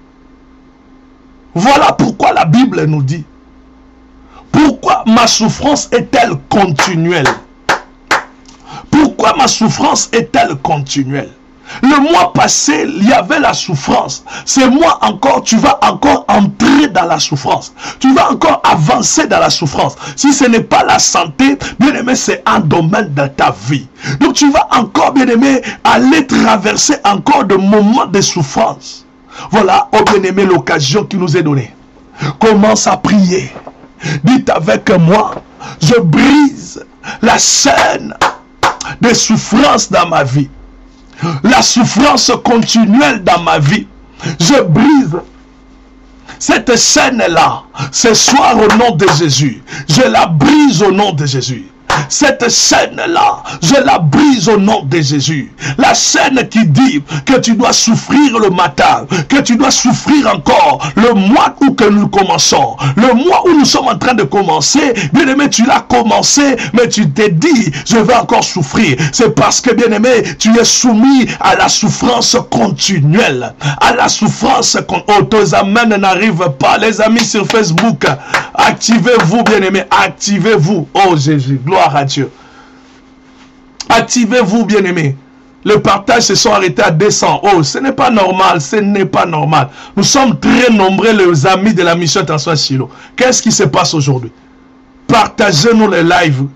Voilà pourquoi la Bible nous dit. Pourquoi ma souffrance est-elle continuelle? Pourquoi ma souffrance est-elle continuelle? Le mois passé, il y avait la souffrance. Ce mois encore, tu vas encore entrer dans la souffrance. Tu vas encore avancer dans la souffrance. Si ce n'est pas la santé, bien aimé, c'est un domaine de ta vie. Donc tu vas encore, bien aimé, aller traverser encore de moments de souffrance. Voilà, oh bien aimé, l'occasion qui nous est donnée. Commence à prier. Dites avec moi, je brise la chaîne de souffrance dans ma vie. La souffrance continuelle dans ma vie. Je brise cette chaîne-là. Ce soir au nom de Jésus. Je la brise au nom de Jésus. Cette chaîne-là, je la brise au nom de Jésus. La chaîne qui dit que tu dois souffrir le matin, que tu dois souffrir encore le mois où que nous commençons. Le mois où nous sommes en train de commencer, bien aimé, tu l'as commencé, mais tu t'es dit, je vais encore souffrir. C'est parce que, bien aimé, tu es soumis à la souffrance continuelle. À la souffrance continuelle. Tes amens n'arrivent pas. Les amis sur Facebook, activez-vous, bien aimé, activez-vous. Oh Jésus, gloire à Dieu. Activez-vous, bien-aimés. Le partage se sont arrêtés à 200. Oh, ce n'est pas normal, ce n'est pas normal. Nous sommes très nombreux, les amis de la mission Attention Shiloh. Qu'est-ce qui se passe aujourd'hui? Partagez-nous les lives.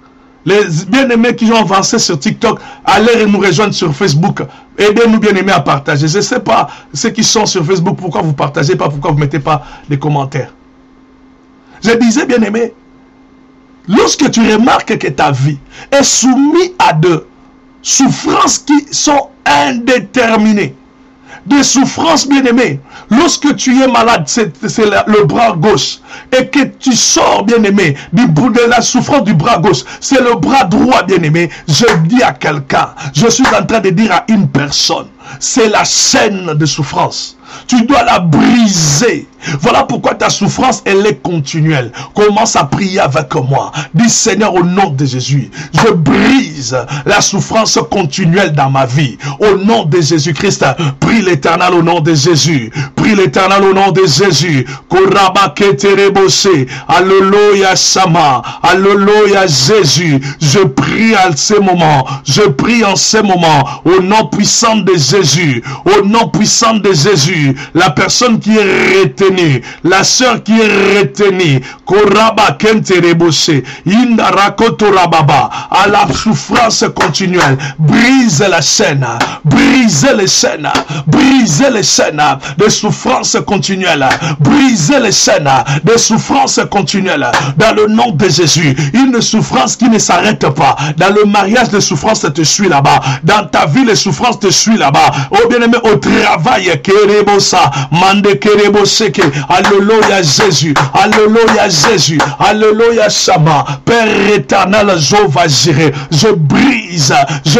Les bien-aimés qui ont avancé sur TikTok, allez nous rejoindre sur Facebook. Aidez-nous bien-aimés à partager. Je ne sais pas ceux qui sont sur Facebook, pourquoi vous ne partagez pas, pourquoi vous ne mettez pas des commentaires. Je disais bien-aimé, lorsque tu remarques que ta vie est soumise à de souffrances qui sont indéterminées, des souffrances bien-aimées, lorsque tu es malade, c'est le bras gauche, et que tu sors bien-aimé de la souffrance du bras gauche, c'est le bras droit bien-aimé, je dis à quelqu'un, je suis en train de dire à une personne, c'est la chaîne de souffrance. Tu dois la briser. Voilà pourquoi ta souffrance, elle est continuelle. Commence à prier avec moi. Dis Seigneur, au nom de Jésus, je brise la souffrance continuelle dans ma vie. Au nom de Jésus-Christ, prie l'Éternel au nom de Jésus. Prie l'Éternel au nom de Jésus. Alléluia Sama. Alléluia Jésus. Je prie en ce moment. Je prie en ce moment. Au nom puissant de Jésus. Au nom puissant de Jésus. La personne qui est retenue, la sœur qui est retenue, Koraba Kentereboshe, Indarakotorababa, à la souffrance continuelle, brise la chaîne, brise les chaînes, brise les chaînes de souffrance continuelle, brise les chaînes de souffrance continuelle, dans le nom de Jésus. Une souffrance qui ne s'arrête pas. Dans le mariage, les souffrances te suivent là-bas. Dans ta vie, les souffrances te suivent là-bas. Oh bien-aimé, au travail, Mande Kereboseke, Alléluia Jésus, Alléluia Jésus, Alléluia Shama, Père éternel, je brise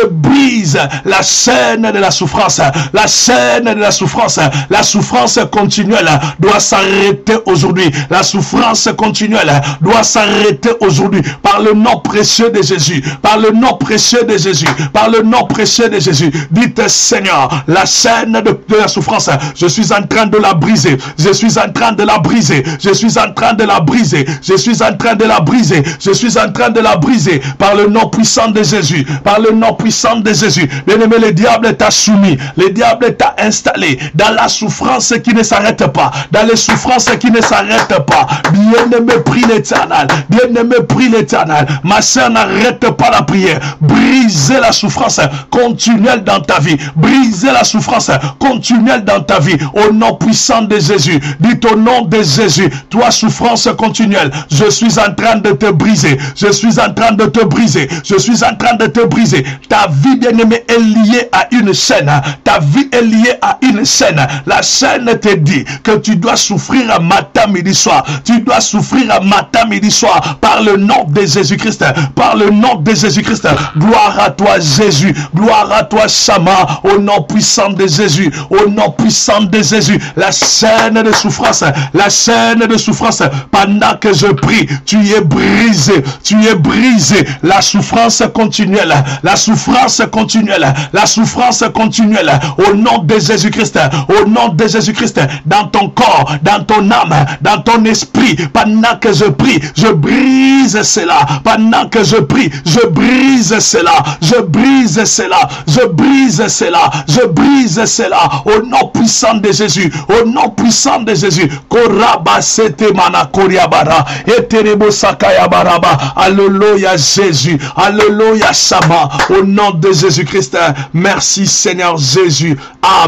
la chaîne de la souffrance, la chaîne de la souffrance continuelle doit s'arrêter aujourd'hui, la souffrance continuelle doit s'arrêter aujourd'hui, par le nom précieux de Jésus, par le nom précieux de Jésus, par le nom précieux de Jésus. Dites Seigneur, la chaîne de la souffrance, je suis en train de la briser, je suis en train de la briser, je suis en train de la briser, je suis en train de la briser, je suis en train de la briser, par le nom puissant de Jésus, par le nom puissant de Jésus. Bien-aimé, le diable t'a soumis, le diable t'a installé dans la souffrance qui ne s'arrête pas, dans les souffrances qui ne s'arrêtent pas. Bien-aimé, prie l'Éternel, bien-aimé, prie l'Éternel. Ma sœur, n'arrête pas la prière. Brisez la souffrance continuelle dans ta vie, brisez la souffrance continuelle dans ta vie, au nom puissant de Jésus. Dites au nom de Jésus, toi souffrance continuelle, je suis en train de te briser, je suis en train de te briser, je suis en train de te briser. Ta vie bien-aimée est liée à une chaîne, ta vie est liée à une chaîne. La chaîne te dit que tu dois souffrir à matin, midi, soir, tu dois souffrir à matin, midi, soir, par le nom de Jésus-Christ, par le nom de Jésus-Christ. Gloire à toi Jésus, gloire à toi Shama, au nom puissant de Jésus, au nom puissant de Jésus. La chaîne de souffrance, la chaîne de souffrance, pendant que je prie, tu es brisé, tu es brisé. La souffrance continuelle, la souffrance continuelle, la souffrance continuelle, au nom de Jésus-Christ, au nom de Jésus-Christ, dans ton corps, dans ton âme, dans ton esprit, pendant que je prie, je brise cela, pendant que je prie, je brise cela, je brise cela, je brise cela, je brise cela, au nom puissant de Jésus, au nom puissant de Jésus. Koraba sete mana koriabara, eterebo sakaya baraba. Alléluia Jésus, alléluia Sama, au nom de Jésus-Christ. Merci Seigneur Jésus.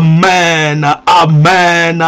Amen, amen,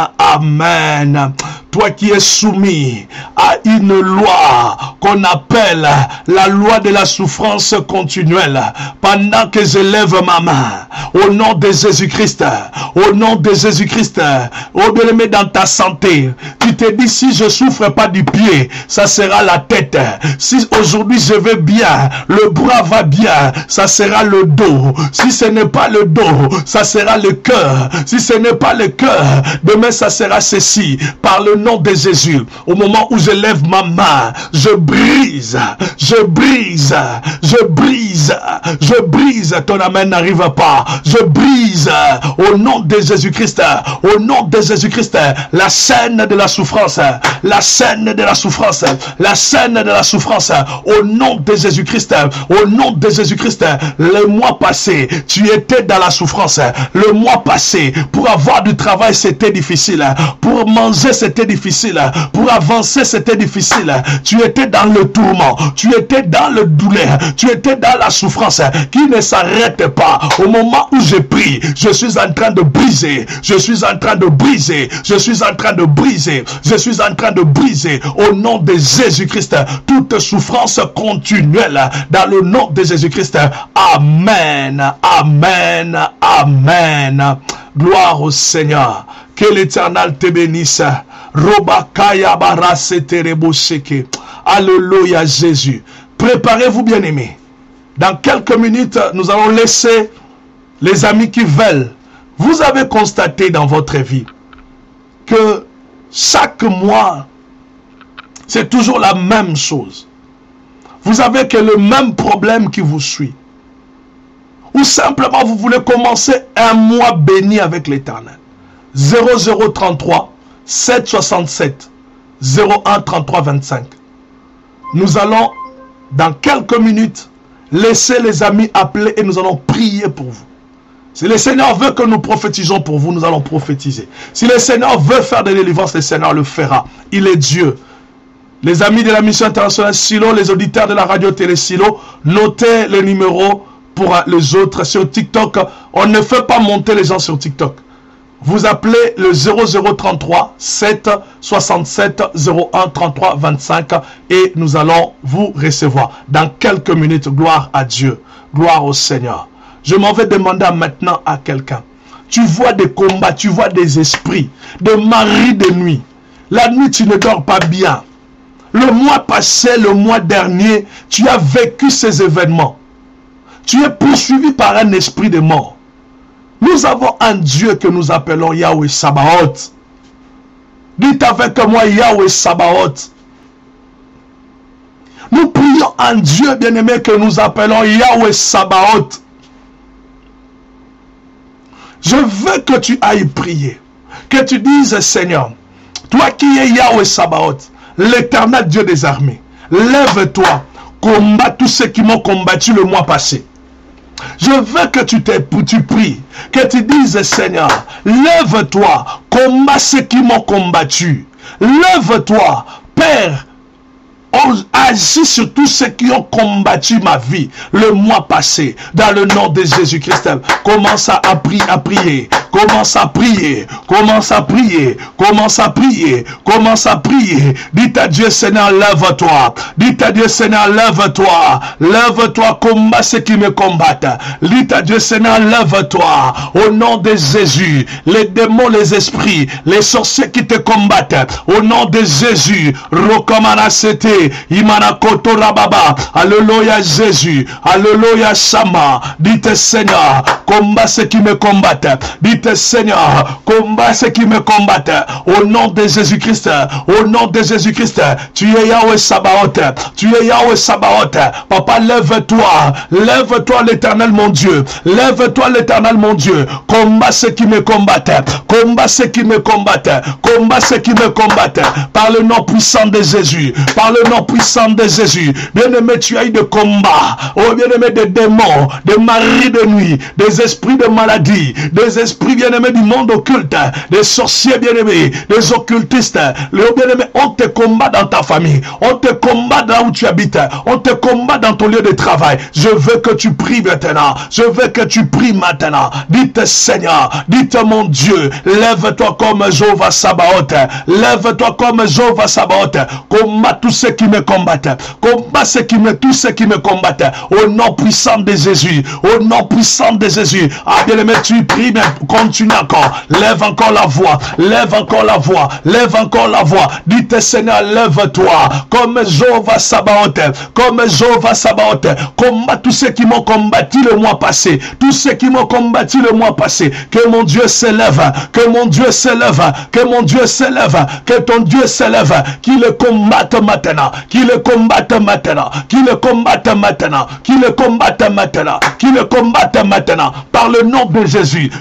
amen. Toi qui es soumis à une loi qu'on appelle la loi de la souffrance continuelle, pendant que je lève ma main, au nom de Jésus-Christ, au nom de Jésus-Christ, oh bien-aimé, dans ta santé, tu te dis, si je souffre pas du pied, ça sera la tête. Si aujourd'hui je vais bien, le bras va bien, ça sera le dos. Si ce n'est pas le dos, ça sera le cœur. Si ce n'est pas le cœur, demain ça sera ceci. Par le nom de Jésus, au moment où je lève ma main, je brise, je brise, je brise, je brise. Ton amen n'arrive pas. Je brise au nom de Jésus-Christ, au nom de Jésus-Christ, la chaîne de la souffrance, la chaîne de la souffrance, la chaîne de la souffrance, au nom de Jésus-Christ, au nom de Jésus-Christ. Le mois passé, tu étais dans la souffrance. Le mois passé, pour avoir du travail, c'était difficile. Pour manger, c'était difficile. Pour avancer, c'était difficile. Tu étais dans dans le tourment, tu étais dans le douleur, tu étais dans la souffrance qui ne s'arrête pas. Au moment où je prie, je suis en train de briser, je suis en train de briser, je suis en train de briser, je suis en train de briser au nom de Jésus-Christ toute souffrance continuelle dans le nom de Jésus-Christ. Amen, amen, amen. Gloire au Seigneur. Que l'Éternel te bénisse. Alléluia Jésus. Préparez-vous bien-aimés. Dans quelques minutes, nous allons laisser les amis qui veulent. Vous avez constaté dans votre vie que chaque mois, c'est toujours la même chose. Vous avez que le même problème qui vous suit. Ou simplement vous voulez commencer un mois béni avec l'Éternel. 0033 767 01 33 25. Nous allons dans quelques minutes laisser les amis appeler et nous allons prier pour vous. Si le Seigneur veut que nous prophétisons pour vous, nous allons prophétiser. Si le Seigneur veut faire des délivrances, le Seigneur le fera. Il est Dieu. Les amis de la mission internationale Silo, les auditeurs de la radio télé Silo, notez le numéro pour les autres sur TikTok. On ne fait pas monter les gens sur TikTok. Vous appelez le 0033 767 01 33 25 et nous allons vous recevoir dans quelques minutes. Gloire à Dieu, gloire au Seigneur. Je m'en vais demander maintenant à quelqu'un. Tu vois des combats, tu vois des esprits, des maris de nuit. La nuit, tu ne dors pas bien. Le mois passé, le mois dernier, tu as vécu ces événements. Tu es poursuivi par un esprit de mort. Nous avons un Dieu que nous appelons Yahweh Sabaoth. Dites avec moi Yahweh Sabaoth. Nous prions un Dieu bien-aimé que nous appelons Yahweh Sabaoth. Je veux que tu ailles prier. Que tu dises, Seigneur, toi qui es Yahweh Sabaoth, l'Éternel Dieu des armées, lève-toi, combat tous ceux qui m'ont combattu le mois passé. Je veux que tu pries, que tu dises, Seigneur, lève-toi, combat ceux qui m'ont combattu. Lève-toi, Père, agis sur tous ceux qui ont combattu ma vie le mois passé. Dans le nom de Jésus-Christ, commence à prier. Commence à prier, commence à prier, commence à prier, commence à prier. Dites à Dieu, Seigneur, lève-toi. Dites à Dieu, Seigneur, lève-toi. Lève-toi, combat ceux qui me combattent. Dites à Dieu, Seigneur, lève-toi. Au nom de Jésus, les démons, les esprits, les sorciers qui te combattent. Au nom de Jésus, Rokomana Sete, Imana Koto Rababa. Alléluia Jésus, Alléluia Shama. Dites, Seigneur, combat ceux qui me combattent. Dites, Seigneur, combat ceux qui me combattent. Au nom de Jésus-Christ, au nom de Jésus-Christ, tu es Yahweh Sabaoth, tu es Yahweh Sabaoth. Papa, lève-toi, lève-toi l'Éternel mon Dieu, lève-toi l'Éternel mon Dieu. Combat ceux qui me combattent, combat ceux qui me combattent, combat ceux qui me combattent. Par le nom puissant de Jésus, par le nom puissant de Jésus. Bien-aimé, tu as eu des combats. Oh, bien-aimé, des démons, des maris de nuit, des esprits de maladie, des esprits bien-aimés du monde occulte, des sorciers bien-aimés, des occultistes. Les bien-aimés, on te combat dans ta famille, on te combat là où tu habites, on te combat dans ton lieu de travail. Je veux que tu pries maintenant, je veux que tu pries maintenant. Dites, Seigneur, dites, mon Dieu, lève-toi comme Jéhovah Sabaoth, lève-toi comme Jéhovah Sabaoth, combat tous ceux qui me combattent, combat tous ceux qui me combattent, au nom puissant de Jésus, au nom puissant de Jésus. Ah, bien-aimé, tu pries, mais continue encore, lève encore la voix, lève encore la voix, lève encore la voix. Dites, Seigneur, lève-toi comme Jéhovah Sabaoth, comme Jéhovah Sabaoth. Combat tous ceux qui m'ont combattu le mois passé, tous ceux qui m'ont combattu le mois passé. Que mon Dieu s'élève, que mon Dieu s'élève, que mon Dieu s'élève, que ton Dieu s'élève, qu'il le combatte maintenant, qu'il le combatte maintenant, qu'il le combatte maintenant, qu'il le combatte maintenant, qu'il le combatte maintenant, par le nom de Jésus, par le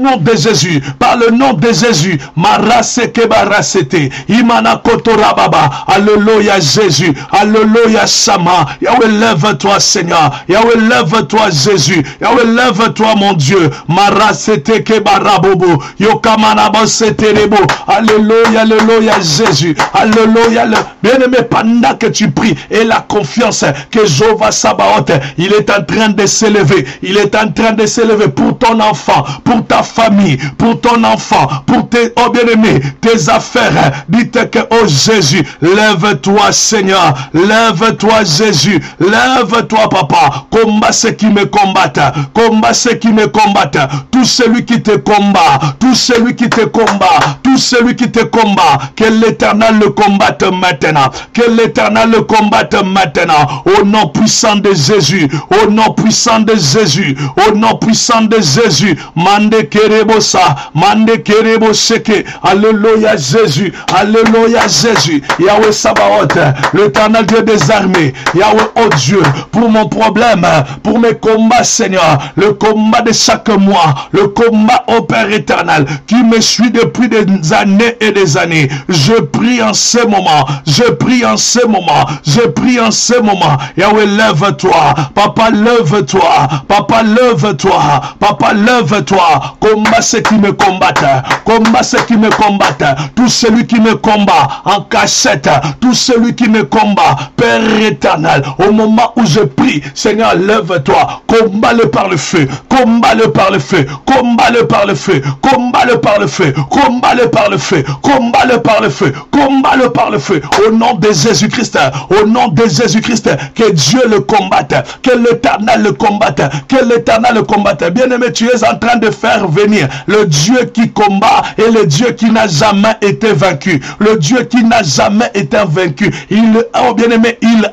nom de Jésus, par le nom de Jésus, Maraseke Barasete, Imana Kotorababa, alléluia Jésus, alléluia Sama, Yahweh lève-toi Seigneur, Yahweh lève-toi Jésus, Yahweh lève-toi mon Dieu, Marasete Kebarabobo, Yokamanaba Seterebo, alléluia, alléluia Jésus, alléluia, bien-aimé, pendant que tu pries, et la confiance que Jéhovah Sabaoth, il est en train de s'élever, il est en train de s'élever pour ton enfant, pour ta famille, pour ton enfant, pour tes, oh bien-aimé, tes affaires. Dites que, oh Jésus, lève-toi Seigneur, lève-toi Jésus, lève-toi Papa, combat ceux qui me combattent, combat ceux qui me combattent, tout celui qui te combat, tout celui qui te combat, tout celui qui te combat, que l'Éternel le combatte maintenant, que l'Éternel le combatte maintenant, au nom puissant de Jésus, au nom puissant de Jésus, au nom puissant de Jésus, Mande Kerebosa, Mande Kerebo Seke, alléluia Jésus, alléluia Jésus, Yahweh Sabaoth, l'Éternel Dieu des armées, Yahweh, oh Dieu, pour mon problème, pour mes combats Seigneur, le combat de chaque mois, le combat au Père éternel, qui me suit depuis des années et des années, je prie en ce moment, je prie en ce moment, je prie en ce moment, Yahweh lève-toi, Papa lève-toi, Papa lève-toi, Papa lève-toi, combat ceux qui me combattent, combat ceux qui me combattent, tout celui qui me combat en cachette, tout celui qui me combat, Père éternel, au moment où je prie, Seigneur lève-toi, combat-le par le feu, combat-le par le feu, combat-le par le feu, combat-le par le feu, combat-le par le feu, combat-le par le feu, combat-le par le feu, au nom de Jésus-Christ, au nom de Jésus-Christ, que Dieu le combatte, que l'Éternel le combatte, que l'Éternel le combatte. Bien-aimé, tu es en train de faire venir le Dieu qui combat et le Dieu qui n'a jamais été vaincu, le Dieu qui n'a jamais été vaincu. Il, oh bien-aimé, il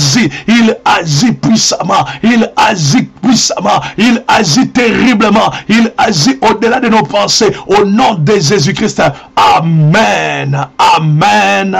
agit puissamment, il agit puissamment, il agit terriblement, il agit au-delà de nos pensées, au nom de Jésus-Christ. Amen, amen,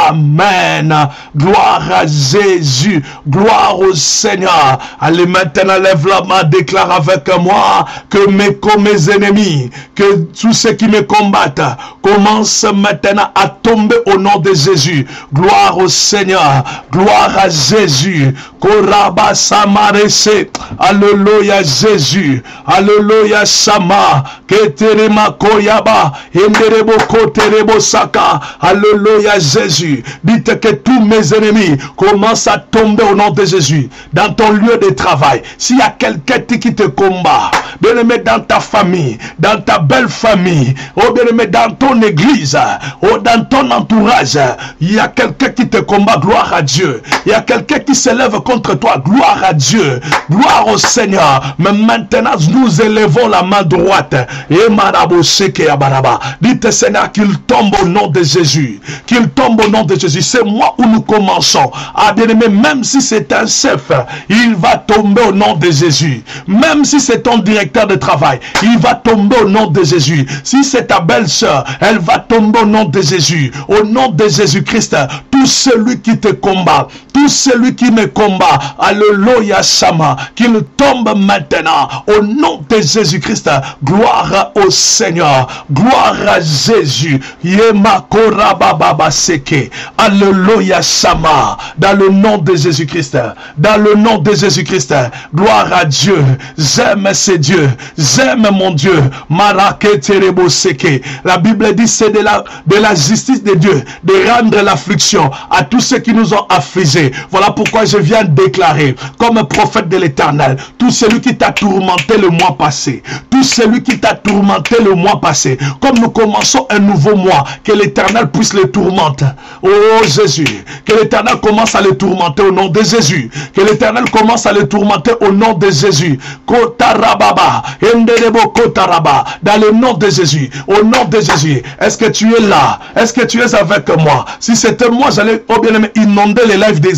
amen. Gloire à Jésus, gloire au Seigneur. Allez maintenant, lève la main, déclare avec moi que mes ennemis, que tous ceux qui me combattent commencent maintenant à tomber au nom de Jésus. Gloire au Seigneur, gloire à Jésus. Koraba Samarese, alléluia Jésus, alléluia Sama, Keterema Koyaba, Enderebo Koterebo Saka, alléluia Jésus. Dites que tous mes ennemis commencent à tomber au nom de Jésus. Dans ton lieu de travail, s'il y a quelqu'un qui te combat, bien aimé, dans ta famille, dans ta belle famille, oh bien aimé, dans ton église, oh dans ton entourage, il y a quelqu'un qui te combat, gloire à Dieu. Il y a quelqu'un qui s'élève contre toi, gloire à Dieu, gloire au Seigneur. Mais maintenant, nous élevons la main droite. Et Marabo Seke Abaraba. Dites Seigneur qu'il tombe au nom de Jésus, qu'il tombe au nom de Jésus. C'est moi où nous commençons. Ah bien aimé, même si c'est un chef, il va tomber au nom de Jésus. Même si c'est ton directeur de travail, il va tomber au nom de Jésus. Si c'est ta belle-sœur, elle va tomber au nom de Jésus. Au nom de Jésus-Christ, tout celui qui te combat, tout celui qui me combat, alléluia Sama, qu'il tombe maintenant au nom de Jésus-Christ. Gloire au Seigneur, gloire à Jésus. Yema Korababa Seke, alléluia Sama, dans le nom de Jésus-Christ, dans le nom de Jésus-Christ. Gloire à Dieu. J'aime ces dieux, j'aime mon Dieu. Marake Terebo Seke. La Bible dit c'est de la justice de Dieu de rendre l'affliction à tous ceux qui nous ont affligés. Voilà pourquoi je viens déclarer comme prophète de l'Éternel, tout celui qui t'a tourmenté le mois passé, tout celui qui t'a tourmenté le mois passé, comme nous commençons un nouveau mois, que l'Éternel puisse le tourmenter. Oh Jésus, que l'Éternel commence à le tourmenter au nom de Jésus, que l'Éternel commence à le tourmenter au nom de Jésus. Kotarababa, Enderebo Kotaraba, dans le nom de Jésus, au nom de Jésus. Est-ce que tu es là? Est-ce que tu es avec moi? Si c'était moi, j'allais, oh bien-aimé, inonder les lives des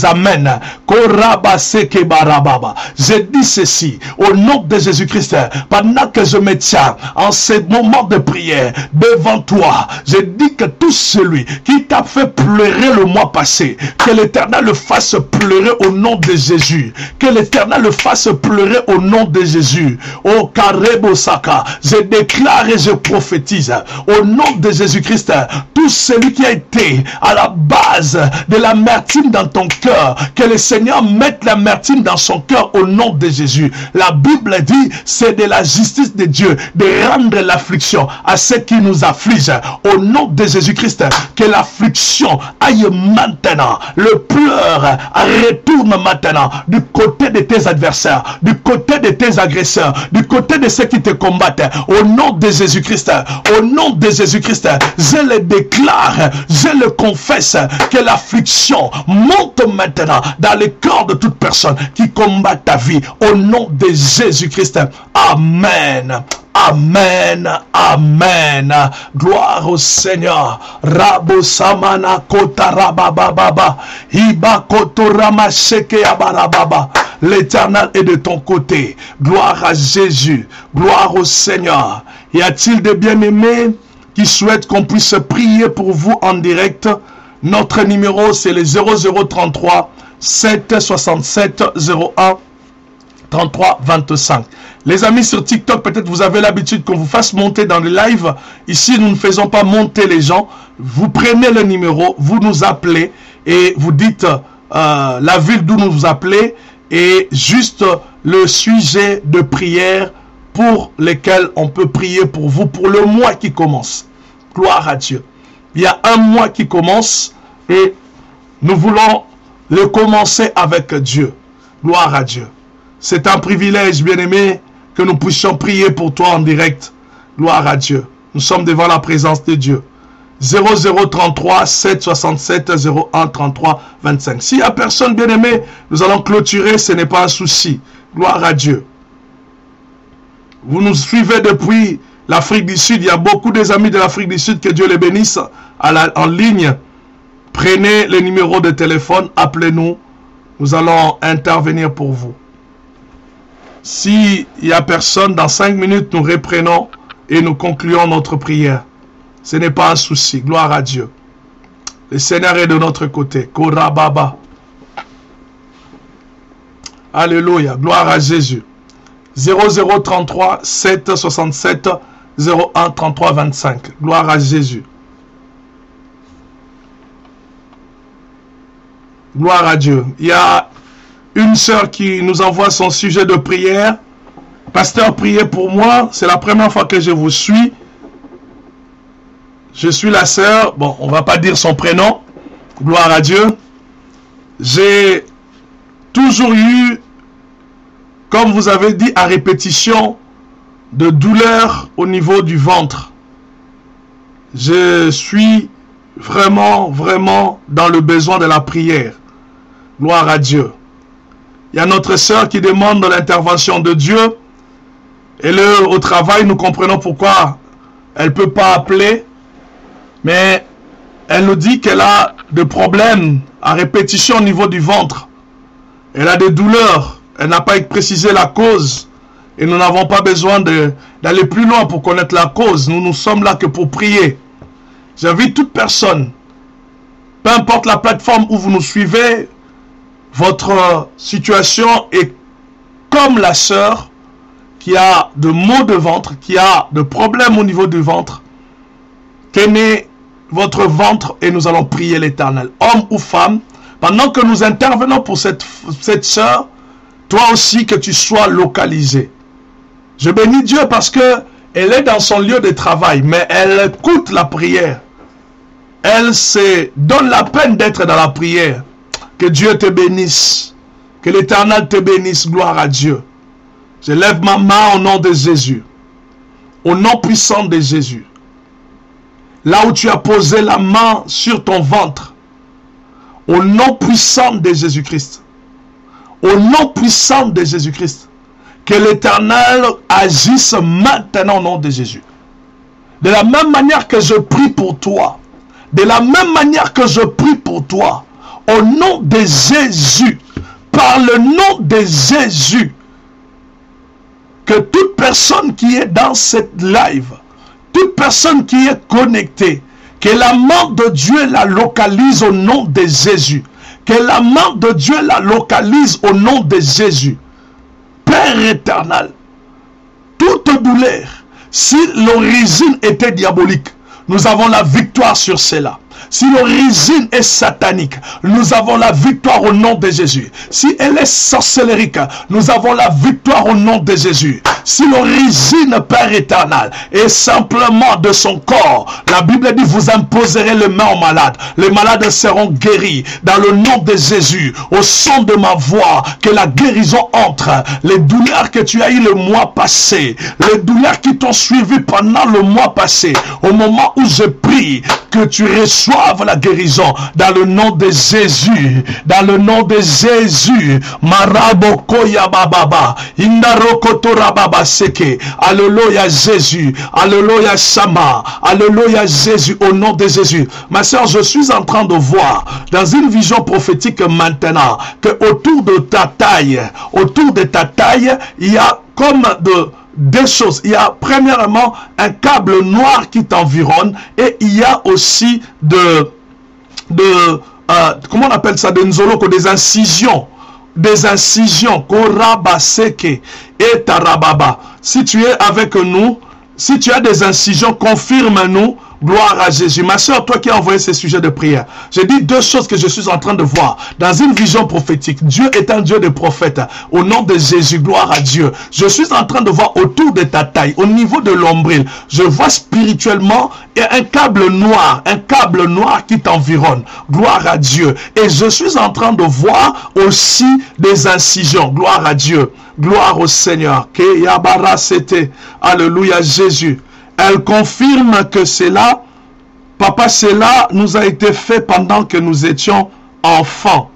Amen. Je dis ceci au nom de Jésus-Christ. Pendant que je me tiens en ces moments de prière devant toi, je dis que tout celui qui t'a fait pleurer le mois passé, que l'Éternel le fasse pleurer au nom de Jésus. Que l'Éternel le fasse pleurer au nom de Jésus. Au Karebosaka, je déclare et je prophétise au nom de Jésus-Christ, tout celui qui a été à la base de l'amertume dans ton cœur, que le Seigneur mette l'amertume dans son cœur au nom de Jésus. La Bible dit, c'est de la justice de Dieu de rendre l'affliction à ceux qui nous affligent. Au nom de Jésus-Christ, que l'affliction aille maintenant, le pleur retourne maintenant du côté de tes adversaires, du côté de tes agresseurs, du côté de ceux qui te combattent. Au nom de Jésus-Christ, au nom de Jésus-Christ, je le déclare, je le confesse, que l'affliction monte maintenant dans le cœur de toute personne qui combat ta vie. Au nom de Jésus-Christ. Amen. Amen, amen. Gloire au Seigneur. Rabo samana kota rabababa. Iba kotorama sheke abarababa. L'Éternel est de ton côté. Gloire à Jésus. Gloire au Seigneur. Y a-t-il des bien-aimés qui souhaitent qu'on puisse prier pour vous en direct? Notre numéro, c'est le 0033 767 01 33 25. Les amis sur TikTok, peut-être vous avez l'habitude qu'on vous fasse monter dans les lives. Ici, nous ne faisons pas monter les gens. Vous prenez le numéro, vous nous appelez et vous dites la ville d'où nous vous appelez et juste le sujet de prière pour lequel on peut prier pour vous pour le mois qui commence. Gloire à Dieu. Il y a un mois qui commence et nous voulons le commencer avec Dieu. Gloire à Dieu. C'est un privilège, bien-aimé, que nous puissions prier pour toi en direct. Gloire à Dieu. Nous sommes devant la présence de Dieu. 0033 767 01 33 25. S'il n'y a personne, bien-aimé, nous allons clôturer, ce n'est pas un souci. Gloire à Dieu. Vous nous suivez depuis l'Afrique du Sud. Il y a beaucoup des amis de l'Afrique du Sud, que Dieu les bénisse en ligne. Prenez le numéro de téléphone, appelez-nous. Nous allons intervenir pour vous. S'il n'y a personne, dans 5 minutes, nous reprenons et nous concluons notre prière. Ce n'est pas un souci. Gloire à Dieu. Le Seigneur est de notre côté. Korababa. Alléluia. Gloire à Jésus. 0033 767 01 33 25. Gloire à Jésus. Gloire à Dieu. Il y a une sœur qui nous envoie son sujet de prière. Pasteur, priez pour moi. C'est la première fois que je vous suis. Je suis la sœur. Bon, on ne va pas dire son prénom. Gloire à Dieu. J'ai toujours eu, comme vous avez dit à répétition, de douleurs au niveau du ventre. Je suis vraiment dans le besoin de la prière. Gloire à Dieu. Il y a notre sœur qui demande l'intervention de Dieu. Et là, au travail, nous comprenons pourquoi elle ne peut pas appeler. Mais elle nous dit qu'elle a des problèmes à répétition au niveau du ventre. Elle a des douleurs. Elle n'a pas précisé la cause. Et nous n'avons pas besoin d'aller plus loin pour connaître la cause. Nous sommes là que pour prier. J'invite toute personne, peu importe la plateforme où vous nous suivez, votre situation est comme la sœur qui a de maux de ventre, qui a de problèmes au niveau du ventre. Tenez votre ventre et nous allons prier l'Éternel. Homme ou femme, pendant que nous intervenons pour cette sœur, toi aussi que tu sois localisé. Je bénis Dieu parce que elle est dans son lieu de travail, mais elle écoute la prière. Elle se donne la peine d'être dans la prière. Que Dieu te bénisse. Que l'Éternel te bénisse. Gloire à Dieu. Je lève ma main au nom de Jésus. Au nom puissant de Jésus. Là où tu as posé la main sur ton ventre. Au nom puissant de Jésus-Christ. Au nom puissant de Jésus-Christ. Que l'Éternel agisse maintenant au nom de Jésus. De la même manière que je prie pour toi. De la même manière que je prie pour toi. au nom de Jésus, par le nom de Jésus, que toute personne qui est dans cette live, toute personne qui est connectée, que la main de Dieu la localise au nom de Jésus. Que la main de Dieu la localise au nom de Jésus. Père éternel, toute douleur, si l'origine était diabolique, nous avons la victoire sur cela. Si l'origine est satanique, nous avons la victoire au nom de Jésus. Si elle est sorcellerique, nous avons la victoire au nom de Jésus. Si l'origine, Père éternel, est simplement de son corps, la Bible dit, vous imposerez les mains aux malades. Les malades seront guéris dans le nom de Jésus. Au son de ma voix, que la guérison entre. Les douleurs que tu as eues le mois passé, les douleurs qui t'ont suivi pendant le mois passé, au moment où je prie, que tu reçoives la guérison dans le nom de Jésus, dans le nom de Jésus. Marabokoya bababa, indarokotora baba seke. Alléluia Jésus, alléluia Shama, alléluia Jésus, au nom de Jésus. Ma soeur, je suis en train de voir dans une vision prophétique maintenant que autour de ta taille, il y a comme deux choses. Il y a premièrement un câble noir qui t'environne et il y a aussi comment on appelle ça, des nzoloko, des incisions, korabaseke et tarababa. Si tu es avec nous, si tu as des incisions, confirme-nous. Gloire à Jésus. Ma soeur, toi qui as envoyé ces sujets de prière, j'ai dit deux choses que je suis en train de voir. Dans une vision prophétique, Dieu est un Dieu de prophètes. Au nom de Jésus, gloire à Dieu. Je suis en train de voir autour de ta taille, au niveau de l'ombril, je vois spirituellement un câble noir qui t'environne. Gloire à Dieu. Et je suis en train de voir aussi des incisions. Gloire à Dieu. Gloire au Seigneur. Alléluia Jésus. Elle confirme que cela, papa, cela nous a été fait pendant que nous étions enfants.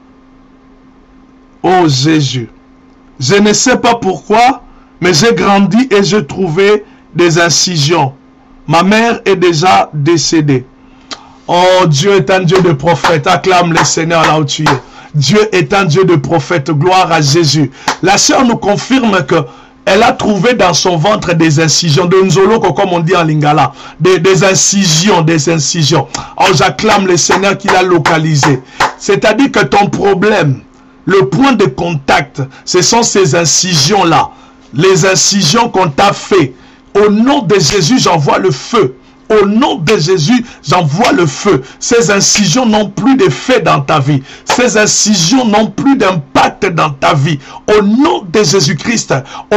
Oh Jésus. Je ne sais pas pourquoi, mais j'ai grandi et j'ai trouvé des incisions. Ma mère est déjà décédée. Oh, Dieu est un Dieu de prophète. Acclame le Seigneur là où tu es. Dieu est un Dieu de prophète. Gloire à Jésus. La sœur nous confirme que elle a trouvé dans son ventre des incisions, de nzoloko comme on dit en lingala, des incisions. Oh, j'acclame le Seigneur qui l'a localisé. C'est-à-dire que ton problème, le point de contact, ce sont ces incisions-là. Les incisions qu'on t'a fait. Au nom de Jésus, j'envoie le feu. Au nom de Jésus, j'envoie le feu. Ces incisions n'ont plus d'effet dans ta vie. Ces incisions n'ont plus d'impact dans ta vie. Au nom de Jésus-Christ,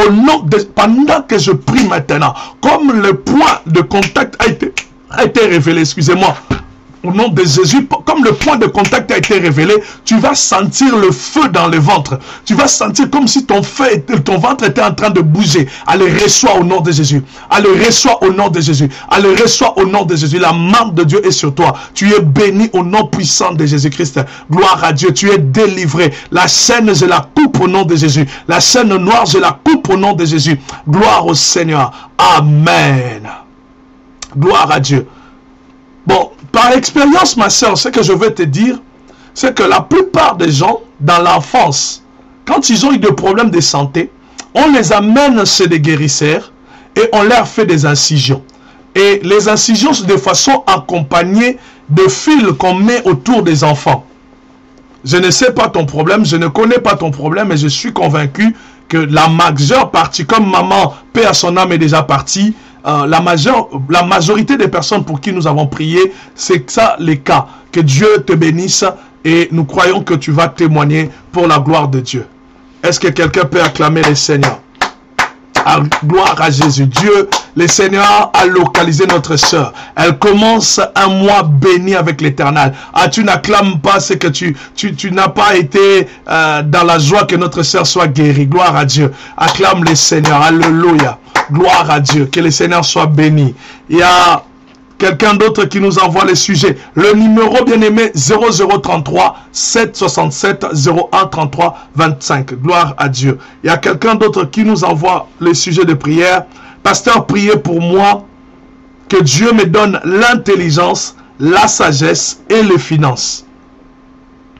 pendant que je prie maintenant, comme le point de contact a été révélé, excusez-moi, au nom de Jésus, comme le point de contact a été révélé, tu vas sentir le feu dans le ventre. Tu vas sentir comme si ton ventre était en train de bouger. Allez, reçois au nom de Jésus. Allez, reçois au nom de Jésus. Allez, reçois au nom de Jésus. La main de Dieu est sur toi. Tu es béni au nom puissant de Jésus-Christ. Gloire à Dieu. Tu es délivré. La chaîne, je la coupe au nom de Jésus. La chaîne noire, je la coupe au nom de Jésus. Gloire au Seigneur. Amen. Gloire à Dieu. Bon, par expérience, ma soeur, ce que je veux te dire, c'est que la plupart des gens, dans l'enfance, quand ils ont eu des problèmes de santé, on les amène chez des guérisseurs et on leur fait des incisions. Et les incisions sont de façon accompagnée de fils qu'on met autour des enfants. Je ne sais pas ton problème, je ne connais pas ton problème, mais je suis convaincu que la majeure partie, comme maman, paix à son âme, est déjà partie, la majorité des personnes pour qui nous avons prié, c'est ça les cas. Que Dieu te bénisse et nous croyons que tu vas témoigner pour la gloire de Dieu. Est-ce que quelqu'un peut acclamer le Seigneur? Gloire à Jésus. Dieu, le Seigneur a localisé notre sœur. Elle commence un mois béni avec l'Éternel. Ah, tu n'acclames pas, c'est que tu n'as pas été dans la joie que notre sœur soit guérie. Gloire à Dieu. Acclame le Seigneur. Alléluia. Gloire à Dieu. Que le Seigneur soit béni. Il y a quelqu'un d'autre qui nous envoie les sujets. Le numéro bien-aimé 0033 767 01 33 25. Gloire à Dieu. Il y a quelqu'un d'autre qui nous envoie les sujets de prière. Pasteur, priez pour moi que Dieu me donne l'intelligence, la sagesse et les finances.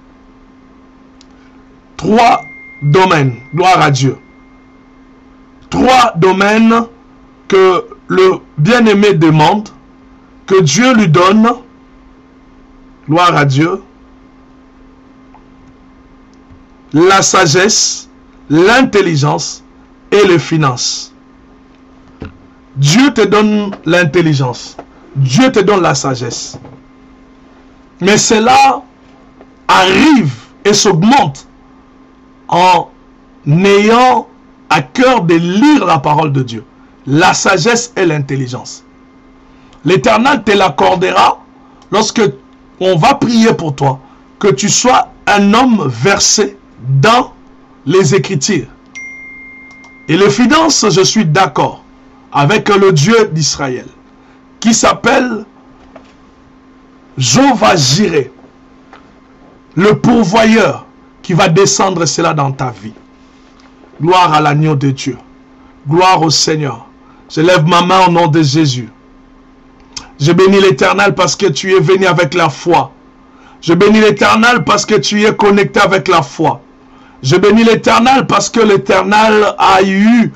3 domaines. Gloire à Dieu. 3 domaines que le bien-aimé demande, que Dieu lui donne. Gloire à Dieu. La sagesse, l'intelligence et les finances. Dieu te donne l'intelligence. Dieu te donne la sagesse. Mais cela arrive et s'augmente en ayant à cœur de lire la parole de Dieu. La sagesse et l'intelligence. L'Éternel te l'accordera lorsque on va prier pour toi, que tu sois un homme versé dans les Écritures. Et les finances, je suis d'accord avec le Dieu d'Israël, qui s'appelle Jéhovah Jireh, le pourvoyeur qui va descendre cela dans ta vie. Gloire à l'agneau de Dieu. Gloire au Seigneur. Je lève ma main au nom de Jésus. Je bénis l'Éternel parce que tu es venu avec la foi. Je bénis l'Éternel parce que tu es connecté avec la foi. Je bénis l'Éternel parce que l'Éternel a eu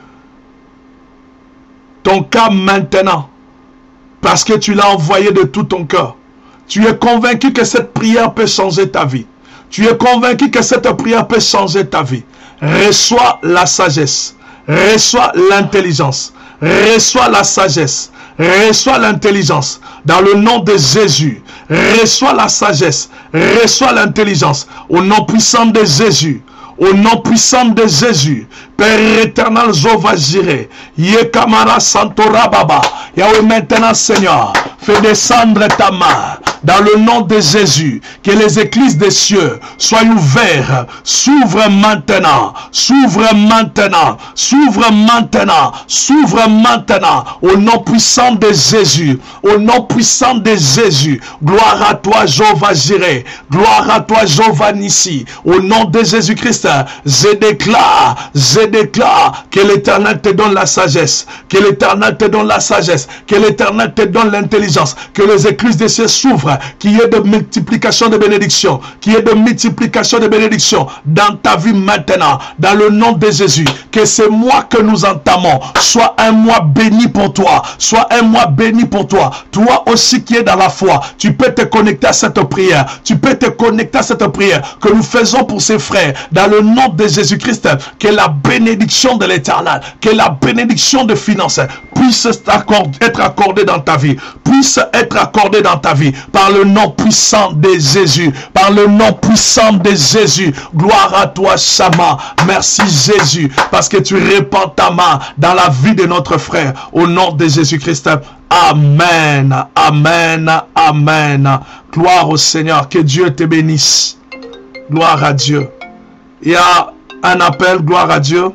ton cas maintenant. Parce que tu l'as envoyé de tout ton cœur. Tu es convaincu que cette prière peut changer ta vie. Tu es convaincu que cette prière peut changer ta vie. Reçois la sagesse. Reçois l'intelligence. Reçois la sagesse. Reçois l'intelligence. Dans le nom de Jésus. Reçois la sagesse. Reçois l'intelligence. Au nom puissant de Jésus. Au nom puissant de Jésus, Père éternel, Jéhovah Jireh, Yekamara Santora Baba, Yahweh maintenant Seigneur, fais descendre ta main dans le nom de Jésus, que les écluses des cieux soient ouvertes, s'ouvrent maintenant, s'ouvrent maintenant, s'ouvrent maintenant, s'ouvrent maintenant, au nom puissant de Jésus, au nom puissant de Jésus, gloire à toi Jéhovah Jireh, gloire à toi Jéhovah Nissi, au nom de Jésus-Christ, je déclare que l'Éternel te donne la sagesse, que l'Éternel te donne la sagesse, que l'Éternel te donne l'intelligence, que les écluses des cieux s'ouvrent, qu'il y ait de multiplication de bénédictions, qu'il y ait de multiplication de bénédictions dans ta vie maintenant, dans le nom de Jésus, que ce mois que nous entamons soit un mois béni pour toi, soit un mois béni pour toi. Toi aussi qui es dans la foi, tu peux te connecter à cette prière, tu peux te connecter à cette prière que nous faisons pour ces frères, dans le nom de Jésus-Christ, que la bénédiction de l'Éternel, que la bénédiction de finances puisse être accordée dans ta vie, puisse être accordée dans ta vie, par le nom puissant de Jésus, par le nom puissant de Jésus. Gloire à toi, Shama. Merci Jésus, parce que tu répands ta main dans la vie de notre frère, au nom de Jésus-Christ. Amen, amen, amen. Gloire au Seigneur, que Dieu te bénisse. Gloire à Dieu. Il y a un appel, gloire à Dieu.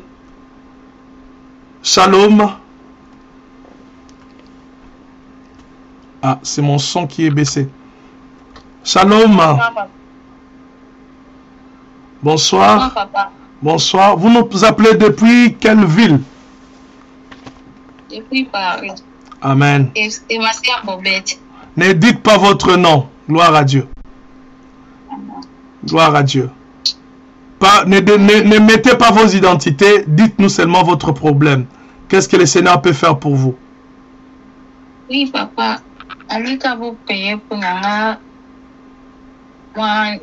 Shalom. Ah, c'est mon son qui est baissé. Shalom. Bonsoir. Bonsoir. Vous nous appelez depuis quelle ville? Depuis Paris. Amen. Et ma sœur Bobette. Ne dites pas votre nom. Gloire à Dieu. Gloire à Dieu. Ne mettez pas vos identités. Dites-nous seulement votre problème. Qu'est-ce que le Seigneur peut faire pour vous? Oui, papa. Alors que vous payez pour nous, moi,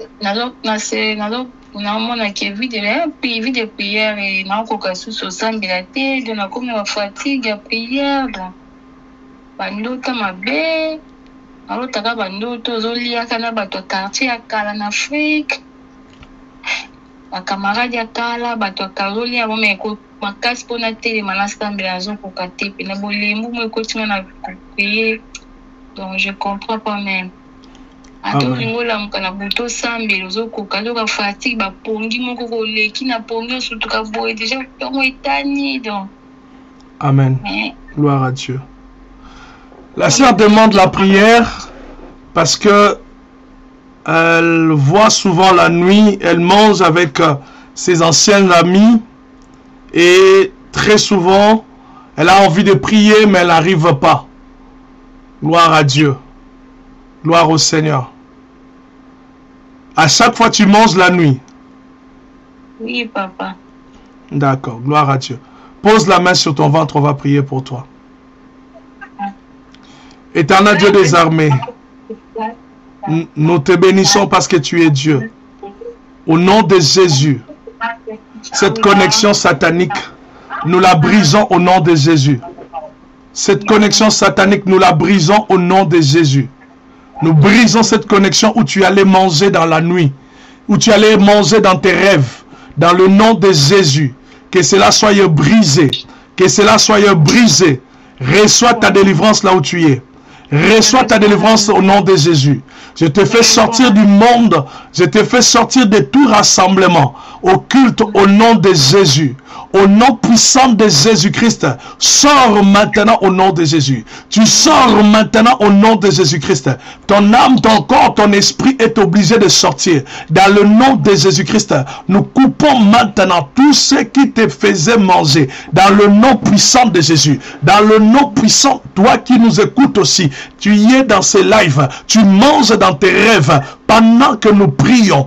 on a qui vit de prière et on a encore sous ce sang de la tête, on a comme une fatigue de prière. Bandoto mabe, alotaka bandoto zoliaka na bato quartier ya kala na Afrique. Ba camarade ya kala bato kazolia bo meko makasi pona tele manasta mbelazo ko katepe na bolembu mo ekotinga na prier. Donc je comprends pas même. Ato lingola mukana buto sambelo zo ko kaloka fatigue ba pongi moko ko leki na pongi surtout ka boy déjà tongo etani donc. Amen. Gloire à Dieu. La sœur demande la prière parce que elle voit souvent la nuit, elle mange avec ses anciens amis et très souvent elle a envie de prier mais elle n'arrive pas. Gloire à Dieu. Gloire au Seigneur. À chaque fois tu manges la nuit, Oui, papa. D'accord, gloire à Dieu. Pose la main sur ton ventre, on va prier pour toi. Éternel Dieu des armées, nous te bénissons parce que tu es Dieu. Au nom de Jésus, cette connexion satanique, nous la brisons au nom de Jésus. Cette connexion satanique, nous la brisons au nom de Jésus. Nous brisons cette connexion où tu allais manger dans la nuit, où tu allais manger dans tes rêves, dans le nom de Jésus. Que cela soit brisé, que cela soit brisé. Reçois ta délivrance là où tu es. Reçois ta délivrance au nom de Jésus. Je te fais sortir du monde, je te fais sortir de tout rassemblement, au culte au nom de Jésus. Au nom puissant de Jésus-Christ, sors maintenant au nom de Jésus. Tu sors maintenant au nom de Jésus-Christ. Ton âme, ton corps, ton esprit est obligé de sortir. Dans le nom de Jésus-Christ, nous coupons maintenant tout ce qui te faisait manger. Dans le nom puissant de Jésus. Dans le nom puissant, toi qui nous écoutes aussi, tu y es dans ces lives, tu manges dans tes rêves. Pendant que nous prions,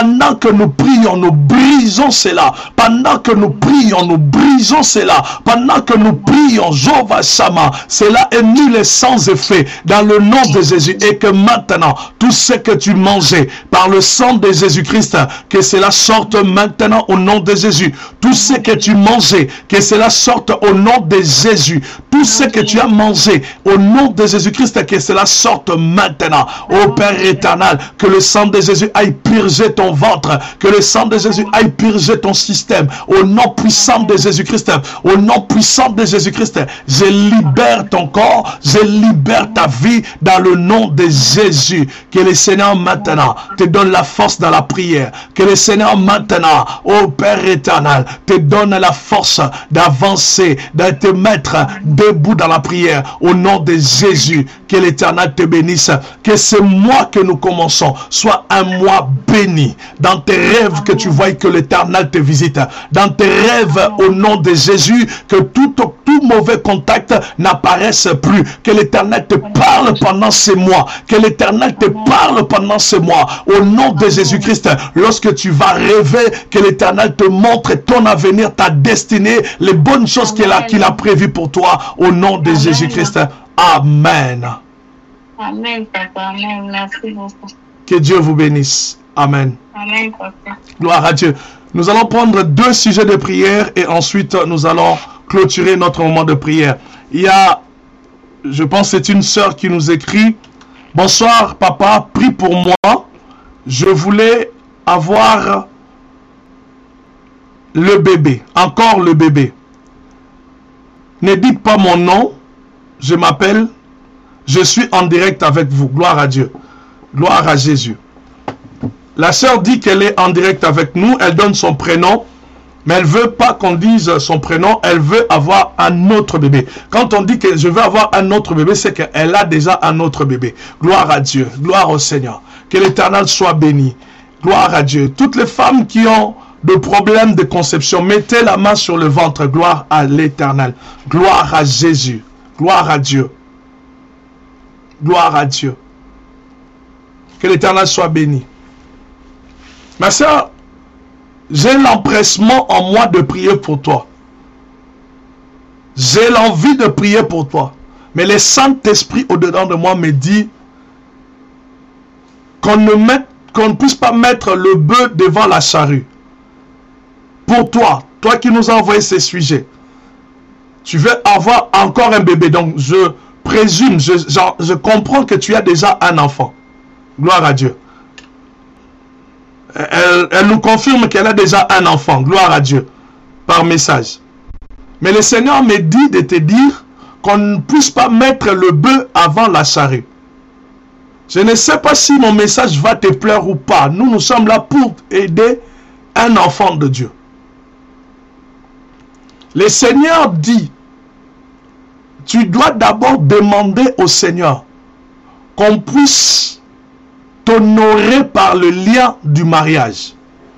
nous brisons cela. Pendant que nous prions, nous brisons cela. Pendant que nous prions, Jéhovah Shammah, cela est nul et sans effet dans le nom de Jésus. Et que maintenant, tout ce que tu mangeais par le sang de Jésus-Christ, que cela sorte maintenant au nom de Jésus. Tout ce que tu mangeais, que cela sorte au nom de Jésus. Tout ce que tu as mangé au nom de Jésus-Christ, que cela sorte maintenant. Ô Père éternel, que le sang de Jésus aille purger ton ventre, que le sang de Jésus aille purger ton système, au nom puissant de Jésus-Christ, au nom puissant de Jésus-Christ, je libère ton corps, je libère ta vie dans le nom de Jésus. Que le Seigneur maintenant te donne la force dans la prière, que le Seigneur maintenant, ô Père éternel, te donne la force d'avancer, de te mettre debout dans la prière, au nom de Jésus. Que l'Éternel te bénisse, que ce mois que nous commençons soit un mois béni. Dans tes rêves que tu vois que l'Éternel te visite. Dans tes rêves au nom de Jésus, que tout mauvais contact n'apparaisse plus. Que l'Éternel te parle pendant ces mois. Que l'Éternel te parle pendant ces mois. Au nom de Jésus-Christ, lorsque tu vas rêver, que l'Éternel te montre ton avenir, ta destinée, les bonnes choses qu'il a prévues pour toi. Au nom de Jésus-Christ. Amen. Amen, papa. Amen. Merci beaucoup. Que Dieu vous bénisse. Amen. Amen, papa. Gloire à Dieu. Nous allons prendre 2 sujets de prière et ensuite nous allons clôturer notre moment de prière. Il y a, je pense c'est une sœur qui nous écrit: bonsoir papa, prie pour moi. Je voulais avoir le bébé, encore le bébé. Ne dites pas mon nom, je m'appelle, je suis en direct avec vous. Gloire à Dieu. Gloire à Jésus. La sœur dit qu'elle est en direct avec nous, elle donne son prénom, mais elle ne veut pas qu'on dise son prénom, elle veut avoir un autre bébé. Quand on dit que je veux avoir un autre bébé, c'est qu'elle a déjà un autre bébé. Gloire à Dieu, gloire au Seigneur. Que l'Éternel soit béni. Gloire à Dieu. Toutes les femmes qui ont de problèmes de conception, mettez la main sur le ventre. Gloire à l'Éternel. Gloire à Jésus. Gloire à Dieu. Gloire à Dieu. Que l'Éternel soit béni. Ma soeur, j'ai l'empressement en moi de prier pour toi. J'ai l'envie de prier pour toi. Mais le Saint-Esprit au-dedans de moi me dit qu'on ne puisse pas mettre le bœuf devant la charrue. Pour toi, toi qui nous as envoyé ces sujets, tu veux avoir encore un bébé. Donc je présume, je comprends que tu as déjà un enfant. Gloire à Dieu. Elle nous confirme qu'elle a déjà un enfant. Gloire à Dieu. Par message. Mais le Seigneur me dit de te dire qu'on ne puisse pas mettre le bœuf avant la charrue. Je ne sais pas si mon message va te plaire ou pas. Nous sommes là pour aider un enfant de Dieu. Le Seigneur dit, tu dois d'abord demander au Seigneur qu'on puisse t'honorer par le lien du mariage.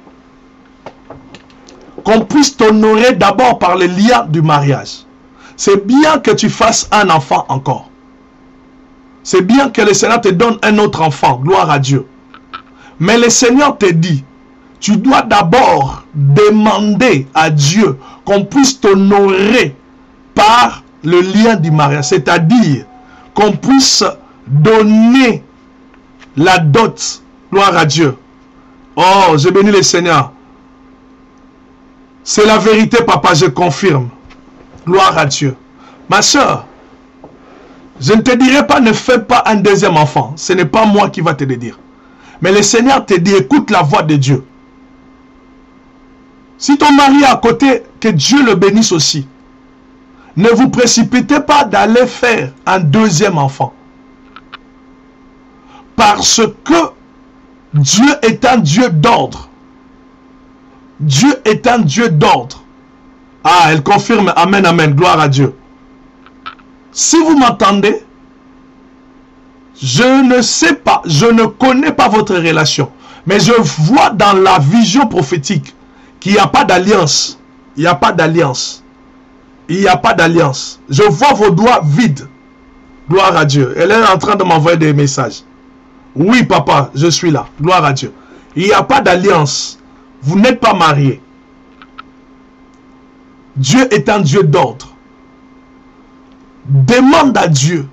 Qu'on puisse t'honorer d'abord par le lien du mariage. C'est bien que tu fasses un enfant encore. C'est bien que le Seigneur te donne un autre enfant. Gloire à Dieu. Mais le Seigneur te dit, tu dois d'abord demander à Dieu qu'on puisse t'honorer par le lien du mariage, c'est-à-dire qu'on puisse donner la dot. Gloire à Dieu. Oh, je bénis le Seigneur. C'est la vérité, papa, je confirme. Gloire à Dieu. Ma soeur, je ne te dirai pas, ne fais pas un deuxième enfant. Ce n'est pas moi qui va te le dire. Mais le Seigneur te dit, écoute la voix de Dieu. Si ton mari est à côté, que Dieu le bénisse aussi. Ne vous précipitez pas d'aller faire un deuxième enfant. Parce que Dieu est un Dieu d'ordre. Dieu est un Dieu d'ordre. Ah, elle confirme. Amen, amen. Gloire à Dieu. Si vous m'entendez, je ne sais pas, je ne connais pas votre relation. Mais je vois dans la vision prophétique qu'il n'y a pas d'alliance. Il n'y a pas d'alliance. Il n'y a pas d'alliance. Je vois vos doigts vides. Gloire à Dieu. Elle est en train de m'envoyer des messages. Oui, papa, je suis là. Gloire à Dieu. Il n'y a pas d'alliance. Vous n'êtes pas mariés. Dieu est un Dieu d'ordre. Demande à Dieu.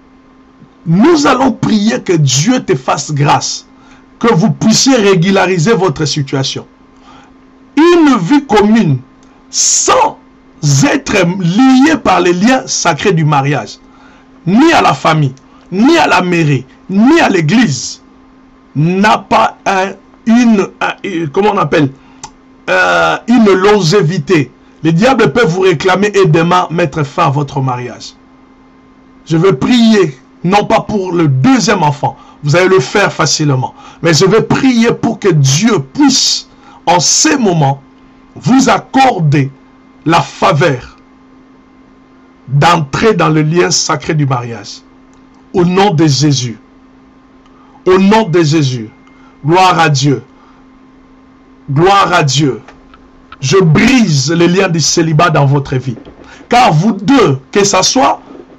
Nous allons prier que Dieu te fasse grâce. Que vous puissiez régulariser votre situation. Une vie commune sans être lié par les liens sacrés du mariage. Ni à la famille, ni à la mairie, ni à l'église. N'a pas comment on appelle, une longévité. Les diables peuvent vous réclamer et demain mettre fin à votre mariage. Je vais prier, non pas pour le deuxième enfant, vous allez le faire facilement, mais je vais prier pour que Dieu puisse, en ces moments, vous accorder la faveur d'entrer dans le lien sacré du mariage. Au nom de Jésus. Au nom de Jésus. Gloire à Dieu. Gloire à Dieu. Je brise les liens du célibat dans votre vie. Car vous deux, que ce soit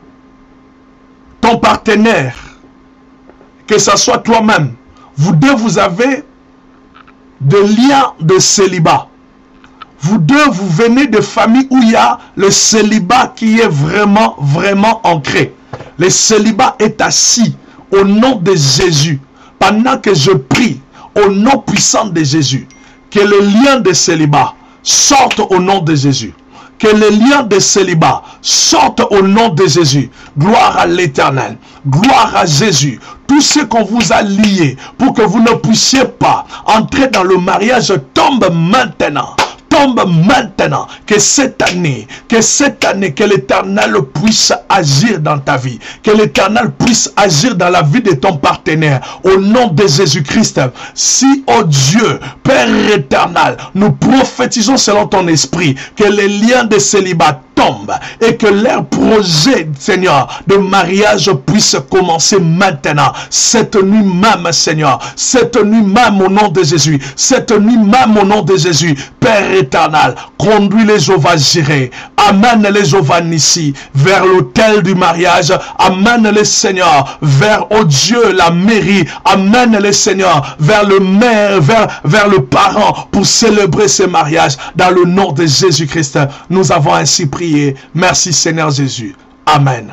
ton partenaire, que ce soit toi-même, vous deux, vous avez des liens de célibat. Vous deux, vous venez de familles où il y a le célibat qui est vraiment, vraiment ancré. Le célibat est assis au nom de Jésus. Pendant que je prie, au nom puissant de Jésus, que le lien de célibat sorte au nom de Jésus. Que le lien de célibat sorte au nom de Jésus. Gloire à l'Éternel. Gloire à Jésus. Tout ce qu'on vous a lié pour que vous ne puissiez pas entrer dans le mariage tombe maintenant. Tombe maintenant. Que cette année, que l'Éternel puisse agir dans ta vie. Que l'Éternel puisse agir dans la vie de ton partenaire. Au nom de Jésus-Christ. Si, oh Dieu, Père éternel, nous prophétisons selon ton esprit que les liens de célibat tombent et que leur projet, Seigneur, de mariage puisse commencer maintenant. Cette nuit même, Seigneur. Cette nuit même au nom de Jésus. Cette nuit même au nom de Jésus. Père éternel, conduis les Jéhovah Jireh. Amène les Jéhovah Nissi vers l'autel du mariage. Amène les Seigneur vers, oh Dieu, la mairie. Amène les Seigneur vers le maire, vers le parent pour célébrer ce mariage. Dans le nom de Jésus-Christ, nous avons ainsi prié. Merci Seigneur Jésus. Amen.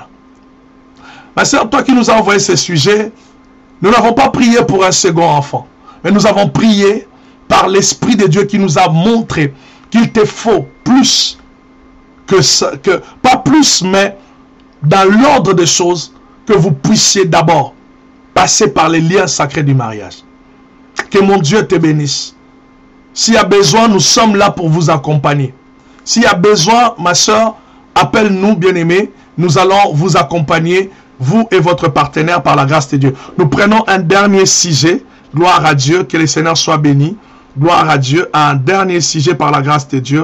Ma sœur, toi qui nous as envoyé ce sujet, nous n'avons pas prié pour un second enfant, mais nous avons prié par l'Esprit de Dieu qui nous a montré qu'il te faut plus que ça, pas plus, mais dans l'ordre des choses, que vous puissiez d'abord passer par les liens sacrés du mariage. Que mon Dieu te bénisse. S'il y a besoin, nous sommes là pour vous accompagner. S'il y a besoin, ma soeur, appelle-nous, bien-aimés. Nous allons vous accompagner, vous et votre partenaire, par la grâce de Dieu. Nous prenons un dernier sujet. Gloire à Dieu, que le Seigneur soit béni. Gloire à Dieu. Un dernier sujet par la grâce de Dieu.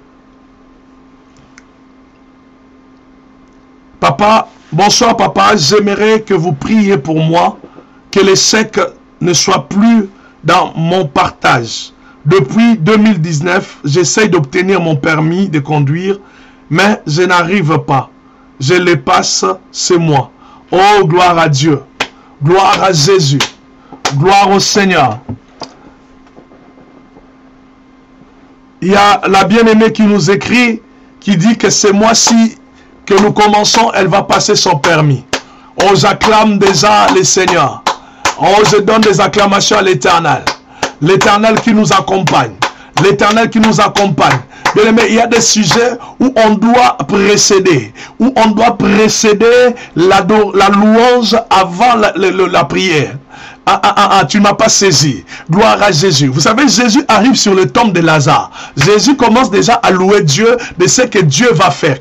Papa, bonsoir papa. J'aimerais que vous priez pour moi, que l'échec ne soit plus dans mon partage. Depuis 2019, j'essaie d'obtenir mon permis de conduire, mais je n'arrive pas. Je le passe, c'est moi. Oh, gloire à Dieu. Gloire à Jésus. Gloire au Seigneur. Il y a la bien-aimée qui nous écrit, qui dit que ce mois-ci que nous commençons, elle va passer son permis. On acclame déjà les seigneurs. On se donne des acclamations à l'Éternel. L'Éternel qui nous accompagne. L'Éternel qui nous accompagne. Bien aimé, il y a des sujets où on doit précéder. Où on doit précéder la louange avant la prière. Tu ne m'as pas saisi. Gloire à Jésus. Vous savez, Jésus arrive sur le tombe de Lazare. Jésus commence déjà à louer Dieu de ce que Dieu va faire.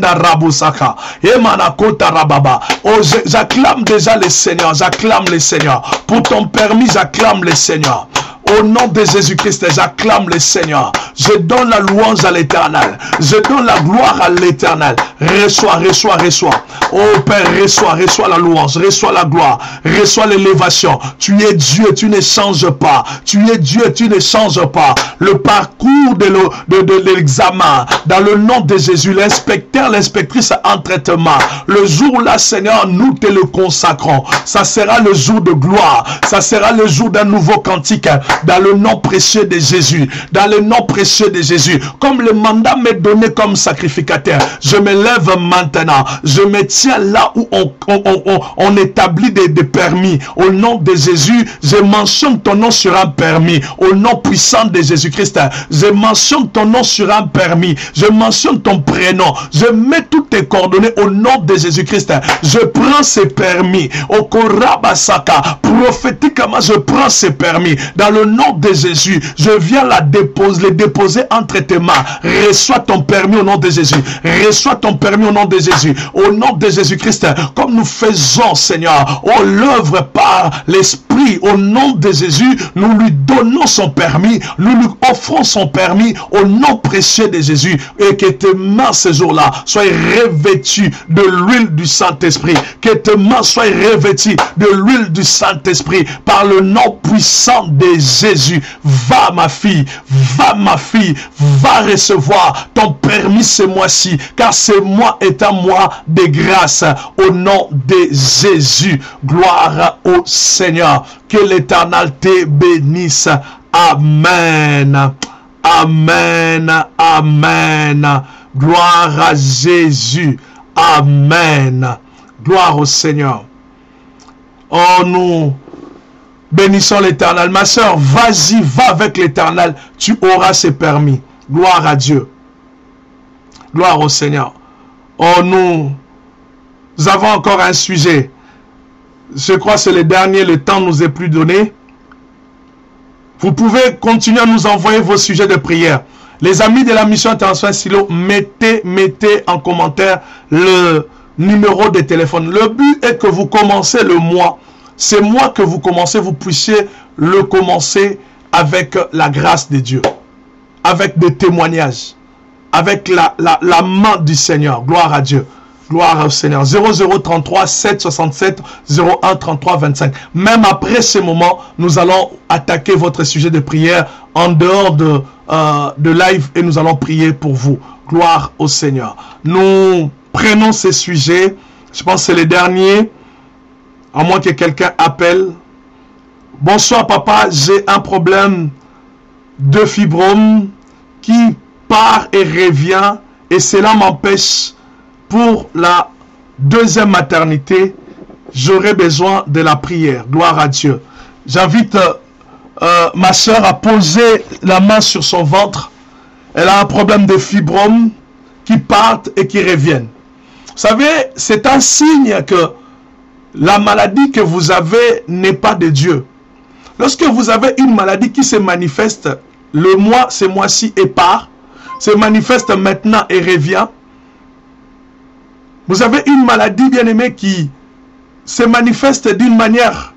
Oh, j'acclame déjà les seigneurs. J'acclame les seigneurs. Pour ton permis, j'acclame les seigneurs. Au nom de Jésus-Christ, j'acclame le Seigneur. Je donne la louange à l'Éternel. Je donne la gloire à l'Éternel. Reçois. Oh Père, reçois la louange. Reçois la gloire. Reçois l'élévation. Tu es Dieu, tu ne changes pas. Tu es Dieu, tu ne changes pas. Le parcours de l'examen, dans le nom de Jésus, l'inspecteur, l'inspectrice en traitement. Le jour là, Seigneur, nous te le consacrons. Ça sera le jour de gloire. Ça sera le jour d'un nouveau cantique. Dans le nom précieux de Jésus. Dans le nom précieux de Jésus. Comme le mandat m'est donné comme sacrificateur, je me lève maintenant. Je me tiens là où on établit des permis. Au nom de Jésus, je mentionne ton nom sur un permis. Au nom puissant de Jésus-Christ, je mentionne ton nom sur un permis. Je mentionne ton prénom. Je mets toutes tes coordonnées au nom de Jésus-Christ. Je prends ces permis. Au Korabasaka, prophétiquement, je prends ces permis. Dans le nom de Jésus, je viens les déposer entre tes mains. Reçois ton permis au nom de Jésus. Reçois ton permis au nom de Jésus. Au nom de Jésus-Christ, comme nous faisons, Seigneur, oh, l'œuvre par l'Esprit, au nom de Jésus, nous lui donnons son permis, nous lui offrons son permis au nom précieux de Jésus. Et que tes mains ce jour-là soient revêtues de l'huile du Saint-Esprit. Que tes mains soient revêtues de l'huile du Saint-Esprit par le nom puissant de Jésus. Va ma fille, va recevoir ton permis ce mois-ci, car ce mois est un mois de grâce au nom de Jésus. Gloire au Seigneur. Que l'Éternel te bénisse. Amen. Amen. Amen. Gloire à Jésus. Amen. Gloire au Seigneur. Oh, nous bénissons l'Éternel. Ma soeur, vas-y, va avec l'Éternel. Tu auras ses permis. Gloire à Dieu. Gloire au Seigneur. Oh, nous avons encore un sujet. Je crois que c'est le dernier. Le temps nous est plus donné. Vous pouvez continuer à nous envoyer vos sujets de prière. Les amis de la mission Internationale Silo, mettez en commentaire le numéro de téléphone. Le but est que vous commencez le mois. C'est moi que vous commencez, vous puissiez le commencer avec la grâce de Dieu, avec des témoignages, avec la main du Seigneur. Gloire à Dieu. Gloire au Seigneur. 0033 767 01 33 25. Même après ce moment, nous allons attaquer votre sujet de prière en dehors de live et nous allons prier pour vous. Gloire au Seigneur. Nous prenons ces sujets. Je pense que c'est les derniers. À moins que quelqu'un appelle. Bonsoir papa, j'ai un problème de fibrome qui part et revient et cela m'empêche pour la deuxième maternité. J'aurai besoin de la prière. Gloire à Dieu. J'invite ma soeur à poser la main sur son ventre. Elle a un problème de fibrome qui partent et qui reviennent. Vous savez, c'est un signe que la maladie que vous avez n'est pas de Dieu. Lorsque vous avez une maladie qui se manifeste, ce mois-ci et part, se manifeste maintenant et revient. Vous avez une maladie, bien-aimée, qui se manifeste d'une manière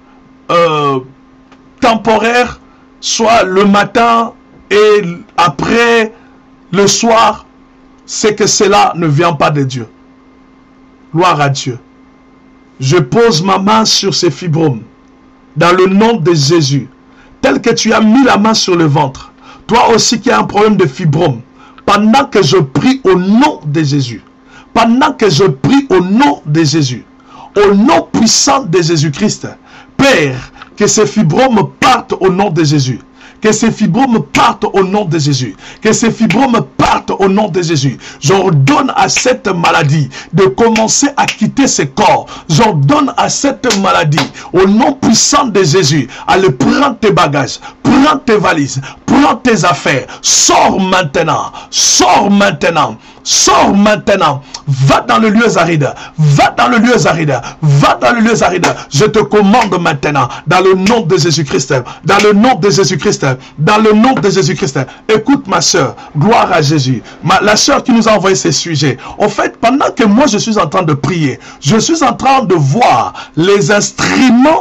temporaire, soit le matin et après le soir, c'est que cela ne vient pas de Dieu. Gloire à Dieu. Je pose ma main sur ces fibromes, dans le nom de Jésus, tel que tu as mis la main sur le ventre. Toi aussi qui as un problème de fibrome, pendant que je prie au nom de Jésus, pendant que je prie au nom de Jésus, au nom puissant de Jésus-Christ, Père, que ces fibromes partent au nom de Jésus, Que ces fibromes partent au nom de Jésus. Que ces fibromes partent au nom de Jésus. J'ordonne à cette maladie de commencer à quitter ses corps. J'ordonne à cette maladie, au nom puissant de Jésus, allez, prends tes bagages, prends tes valises, prends tes affaires, sors maintenant, sors maintenant. Sors maintenant, va dans le lieu aride, va dans le lieu aride, va dans le lieu aride. Je te commande maintenant, dans le nom de Jésus-Christ, dans le nom de Jésus-Christ, dans le nom de Jésus-Christ. Écoute ma soeur, gloire à Jésus. La soeur qui nous a envoyé ces sujets. En fait, pendant que moi je suis en train de prier, je suis en train de voir les instruments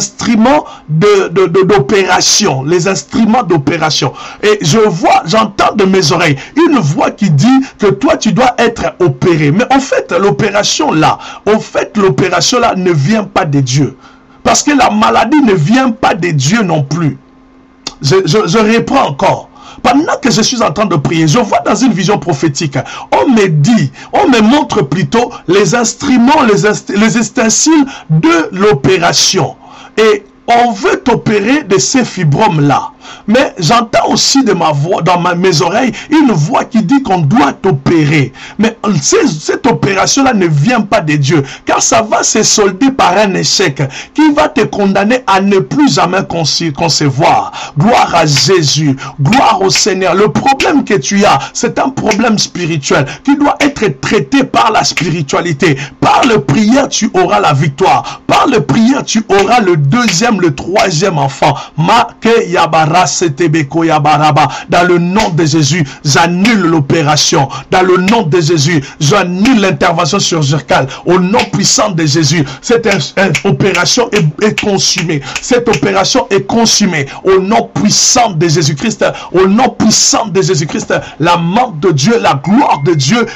d'opération, les instruments d'opération. Et je vois, j'entends de mes oreilles une voix qui dit que toi tu dois être opéré. Mais en fait, l'opération là ne vient pas de Dieu. Parce que la maladie ne vient pas de Dieu non plus. Je reprends encore. Pendant que je suis en train de prier, je vois dans une vision prophétique, on me montre plutôt les instruments, les ustensiles de l'opération. Et on veut t'opérer de ces fibromes-là. Mais j'entends aussi de ma voix, dans mes oreilles, une voix qui dit qu'on doit t'opérer. Mais cette opération-là ne vient pas de Dieu. Car ça va se solder par un échec qui va te condamner à ne plus jamais concevoir. Gloire à Jésus. Gloire au Seigneur. Le problème que tu as, c'est un problème spirituel qui doit être traité par la spiritualité. Par la prière, tu auras la victoire. Par la prière, tu auras le deuxième, le troisième enfant. Dans le nom de Jésus, j'annule l'opération. Dans le nom de Jésus, j'annule l'intervention chirurgicale. Au nom puissant de Jésus, cette opération est consumée. Cette opération est consumée. Au nom puissant de Jésus-Christ, au nom puissant de Jésus-Christ, la main de Dieu, la gloire de Dieu,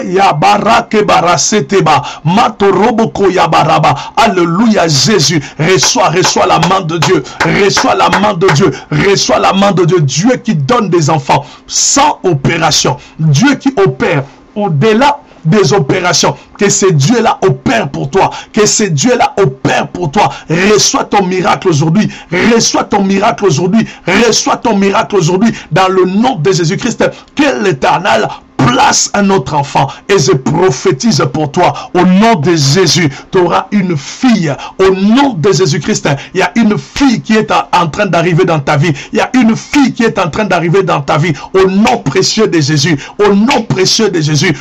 alléluia Jésus, reçois la main de Dieu, reçois la main de Dieu, reçois la main de Dieu, Dieu qui donne des enfants sans opération, Dieu qui opère au-delà des opérations, que ce Dieu-là opère pour toi, que ce Dieu-là opère pour toi. Reçois ton miracle aujourd'hui, reçois ton miracle aujourd'hui, reçois ton miracle aujourd'hui, dans le nom de Jésus-Christ, que l'Éternel place un autre enfant. Et je prophétise pour toi, au nom de Jésus, tu auras une fille. Au nom de Jésus-Christ, il y a une fille qui est en train d'arriver dans ta vie. Il y a une fille qui est en train d'arriver dans ta vie. Au nom précieux de Jésus, au nom précieux de Jésus,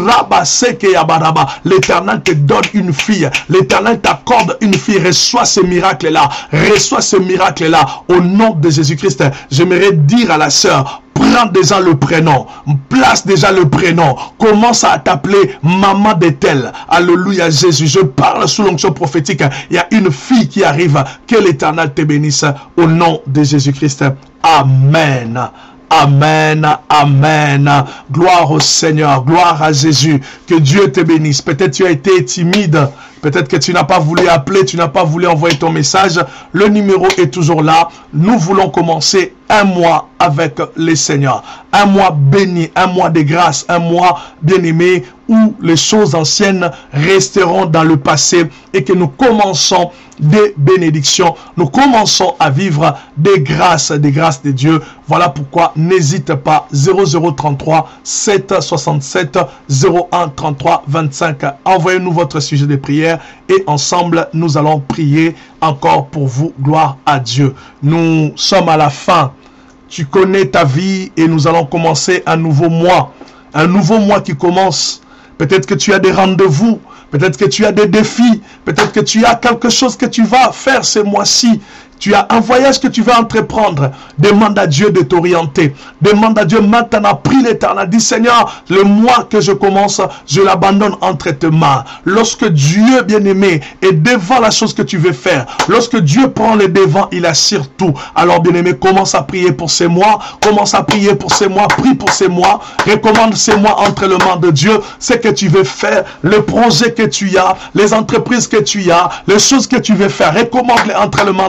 l'Éternel te donne une fille. L'Éternel t'accorde une fille. Reçois ce miracle-là. Reçois ce miracle-là. Au nom de Jésus-Christ, j'aimerais dire à la sœur, prends déjà le prénom, place déjà le prénom, commence à t'appeler maman de tel. Alléluia Jésus, je parle sous l'onction prophétique. Il y a une fille qui arrive, que l'Éternel te bénisse au nom de Jésus-Christ. Amen. Amen, amen. Gloire au Seigneur, gloire à Jésus. Que Dieu te bénisse. Peut-être tu as été timide. Peut-être que tu n'as pas voulu appeler, tu n'as pas voulu envoyer ton message. Le numéro est toujours là. Nous voulons commencer un mois avec le Seigneur. Un mois béni, un mois de grâce, un mois bien-aimé où les choses anciennes resteront dans le passé et que nous commençons des bénédictions. Nous commençons à vivre des grâces de Dieu. Voilà pourquoi n'hésite pas. 0033 767 01 33 25. Envoyez-nous votre sujet de prière et ensemble nous allons prier encore pour vous. Gloire à Dieu. Nous sommes à la fin. Tu connais ta vie et nous allons commencer un nouveau mois. Un nouveau mois qui commence. Peut-être que tu as des rendez-vous. Peut-être que tu as des défis. Peut-être que tu as quelque chose que tu vas faire ce mois-ci. Tu as un voyage que tu vas entreprendre. Demande à Dieu de t'orienter. Demande à Dieu maintenant. Prie l'Éternel. Dis Seigneur, le mois que je commence, je l'abandonne entre tes mains. Lorsque Dieu bien-aimé est devant la chose que tu veux faire, lorsque Dieu prend le devant, il assure tout. Alors bien-aimé, commence à prier pour ces mois. Commence à prier pour ces mois. Prie pour ces mois. Recommande ces mois entre les mains de Dieu. Ce que tu veux faire, le projet que tu as, les entreprises que tu as, les choses que tu veux faire. Recommande-les entre les mains de Dieu.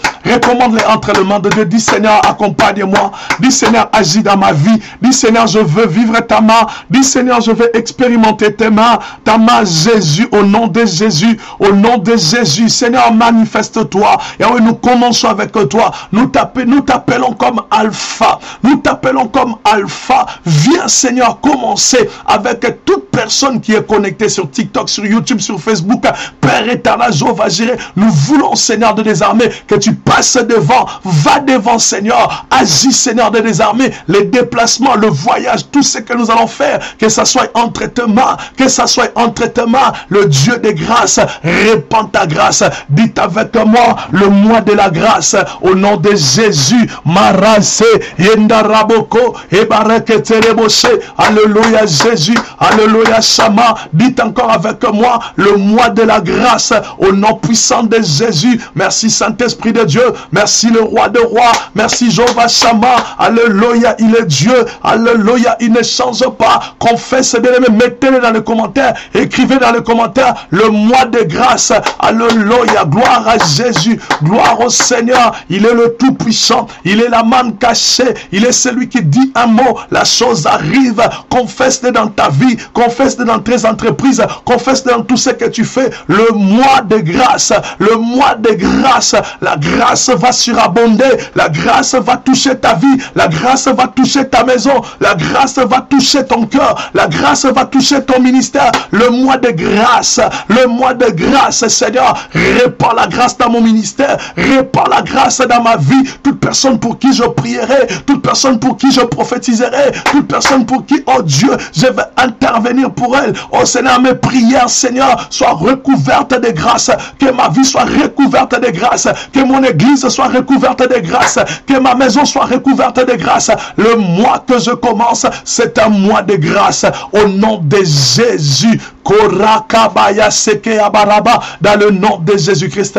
Recommande-les entre les mains de Dieu. Dis Seigneur, accompagne-moi. Dis Seigneur, agis dans ma vie. Dis Seigneur, je veux vivre ta main. Dis Seigneur, je veux expérimenter tes mains. Ta main, Jésus, au nom de Jésus. Au nom de Jésus. Seigneur, manifeste-toi. Et oui, nous commençons avec toi. Nous t'appelons comme Alpha. Nous t'appelons comme Alpha. Viens Seigneur commencer avec toute personne qui est connectée sur TikTok, sur YouTube, sur Facebook. Père éternel, Jéhovah Jireh, nous voulons Seigneur de désarmer que tu passes devant. Va devant Seigneur. Agis Seigneur de désarmer. Les déplacements, le voyage, tout ce que nous allons faire, que ça soit entre tes mains, que ça soit entre tes mains. Le Dieu des grâces, répands ta grâce. Dites avec moi le mois de la grâce. Au nom de Jésus, Marase, Yendaraboko, Ebareketereboshe. Alléluia Jésus, Alléluia Shama. Dites encore avec moi le mois de la grâce. Au nom puissant de Jésus. Merci Saint-Esprit de Dieu. Merci le roi de rois. Merci Jéhovah Shama. Alléluia, il est Dieu. Alléluia, il ne change pas. Confesse, bien-aimé, mettez-le dans les commentaires. Écrivez dans les commentaires le mois de grâce. Alléluia, gloire à Jésus. Gloire au Seigneur. Il est le Tout-Puissant. Il est la manne cachée. Il est celui qui dit un mot. La chose arrive. Confesse-le dans ta vie. Confesse-le dans tes entreprises. Confesse-le dans tout ce que tu fais. Le mois de grâce. Le mois de grâce. La grâce va surabonder. La grâce va toucher ta vie. La grâce va toucher ta maison. La grâce va toucher ton cœur. La grâce va toucher ton ministère. Le mois de grâce. Le mois de grâce, Seigneur. Répands la grâce dans mon ministère. Répands la grâce dans ma vie. Toute personne pour qui je prierai. Toute personne pour qui je prophétiserai. Toute personne pour qui, oh Dieu, je vais intervenir pour elle. Oh Seigneur, mes prières, Seigneur, soient recouvertes de grâce. Que ma vie soit recouverte de grâce. Que mon église soit recouverte de grâce. Que ma maison soit recouverte de grâce. Le mois que je commence, c'est un mois de grâce. Au nom de Jésus. Korakabaya Seke Abaraba. Dans le nom de Jésus-Christ.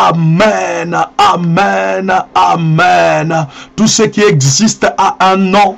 Amen. Amen. Amen. Tout ce qui existe a un nom.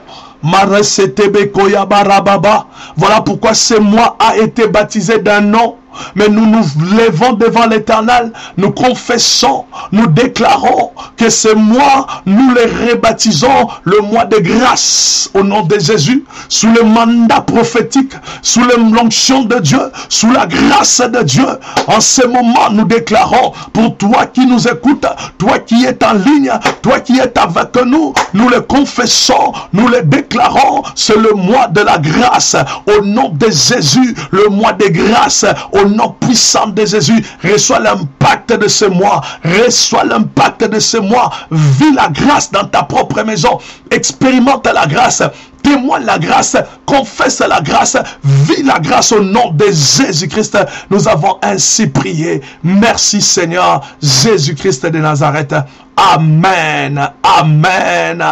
Voilà pourquoi ce mois a été baptisé d'un nom. Mais nous nous levons devant l'Éternel, nous confessons, nous déclarons que ce mois, nous les rebaptisons le mois de grâce au nom de Jésus, sous le mandat prophétique, sous l'onction de Dieu, sous la grâce de Dieu. En ce moment, nous déclarons pour toi qui nous écoutes, toi qui es en ligne, toi qui es avec nous, nous le confessons, nous le déclarons, c'est le mois de la grâce au nom de Jésus, le mois de grâce au nom puissant de Jésus. Reçois l'impact de ce mois. Reçois l'impact de ce mois. Vis la grâce dans ta propre maison. Expérimente la grâce. Témoigne la grâce. Confesse la grâce. Vis la grâce au nom de Jésus-Christ. Nous avons ainsi prié. Merci Seigneur Jésus-Christ de Nazareth. Amen, amen,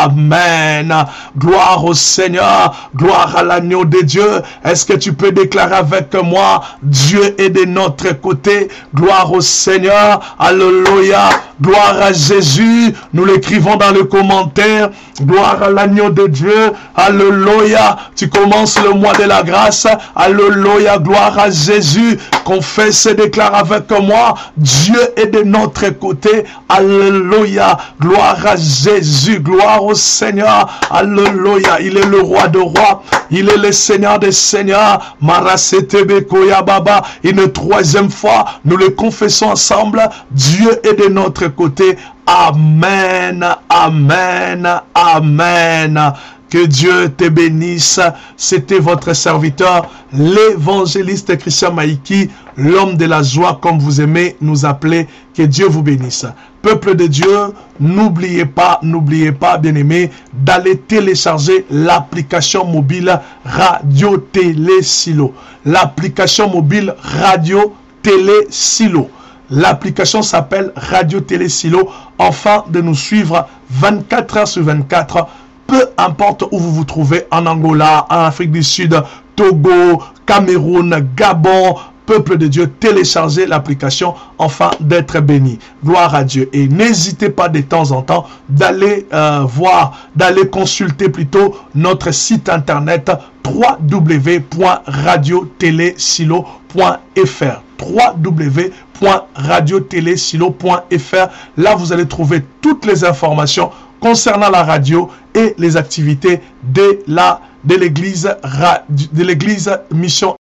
amen. Gloire au Seigneur, gloire à l'agneau de Dieu. Est-ce que tu peux déclarer avec moi, Dieu est de notre côté. Gloire au Seigneur, alléluia. Gloire à Jésus, nous l'écrivons dans le commentaire. Gloire à l'agneau de Dieu, alléluia. Tu commences le mois de la grâce, alléluia. Gloire à Jésus, confesse et déclare avec moi, Dieu est de notre côté, alléluia. Gloire à Jésus, gloire au Seigneur, alléluia. Il est le roi de rois, il est le Seigneur des seigneurs. Marasetebe Koyababa. Une troisième fois, nous le confessons ensemble, Dieu est de notre côté. Amen, amen, amen. Que Dieu te bénisse. C'était votre serviteur, l'évangéliste Christian Maïki, l'homme de la joie, comme vous aimez nous appeler. Que Dieu vous bénisse. Peuple de Dieu, n'oubliez pas, bien-aimés, d'aller télécharger l'application mobile Radio Télé Silo. L'application mobile Radio Télé Silo. L'application s'appelle Radio Télé Silo. Enfin, de nous suivre 24 heures sur 24. Peu importe où vous vous trouvez, en Angola, en Afrique du Sud, Togo, Cameroun, Gabon, peuple de Dieu, téléchargez l'application afin d'être béni. Gloire à Dieu. Et n'hésitez pas de temps en temps d'aller d'aller consulter plutôt notre site internet www.radiotelesilo.fr www.radiotelesilo.fr. Là, vous allez trouver toutes les informations concernant la radio et les activités de l'église Mission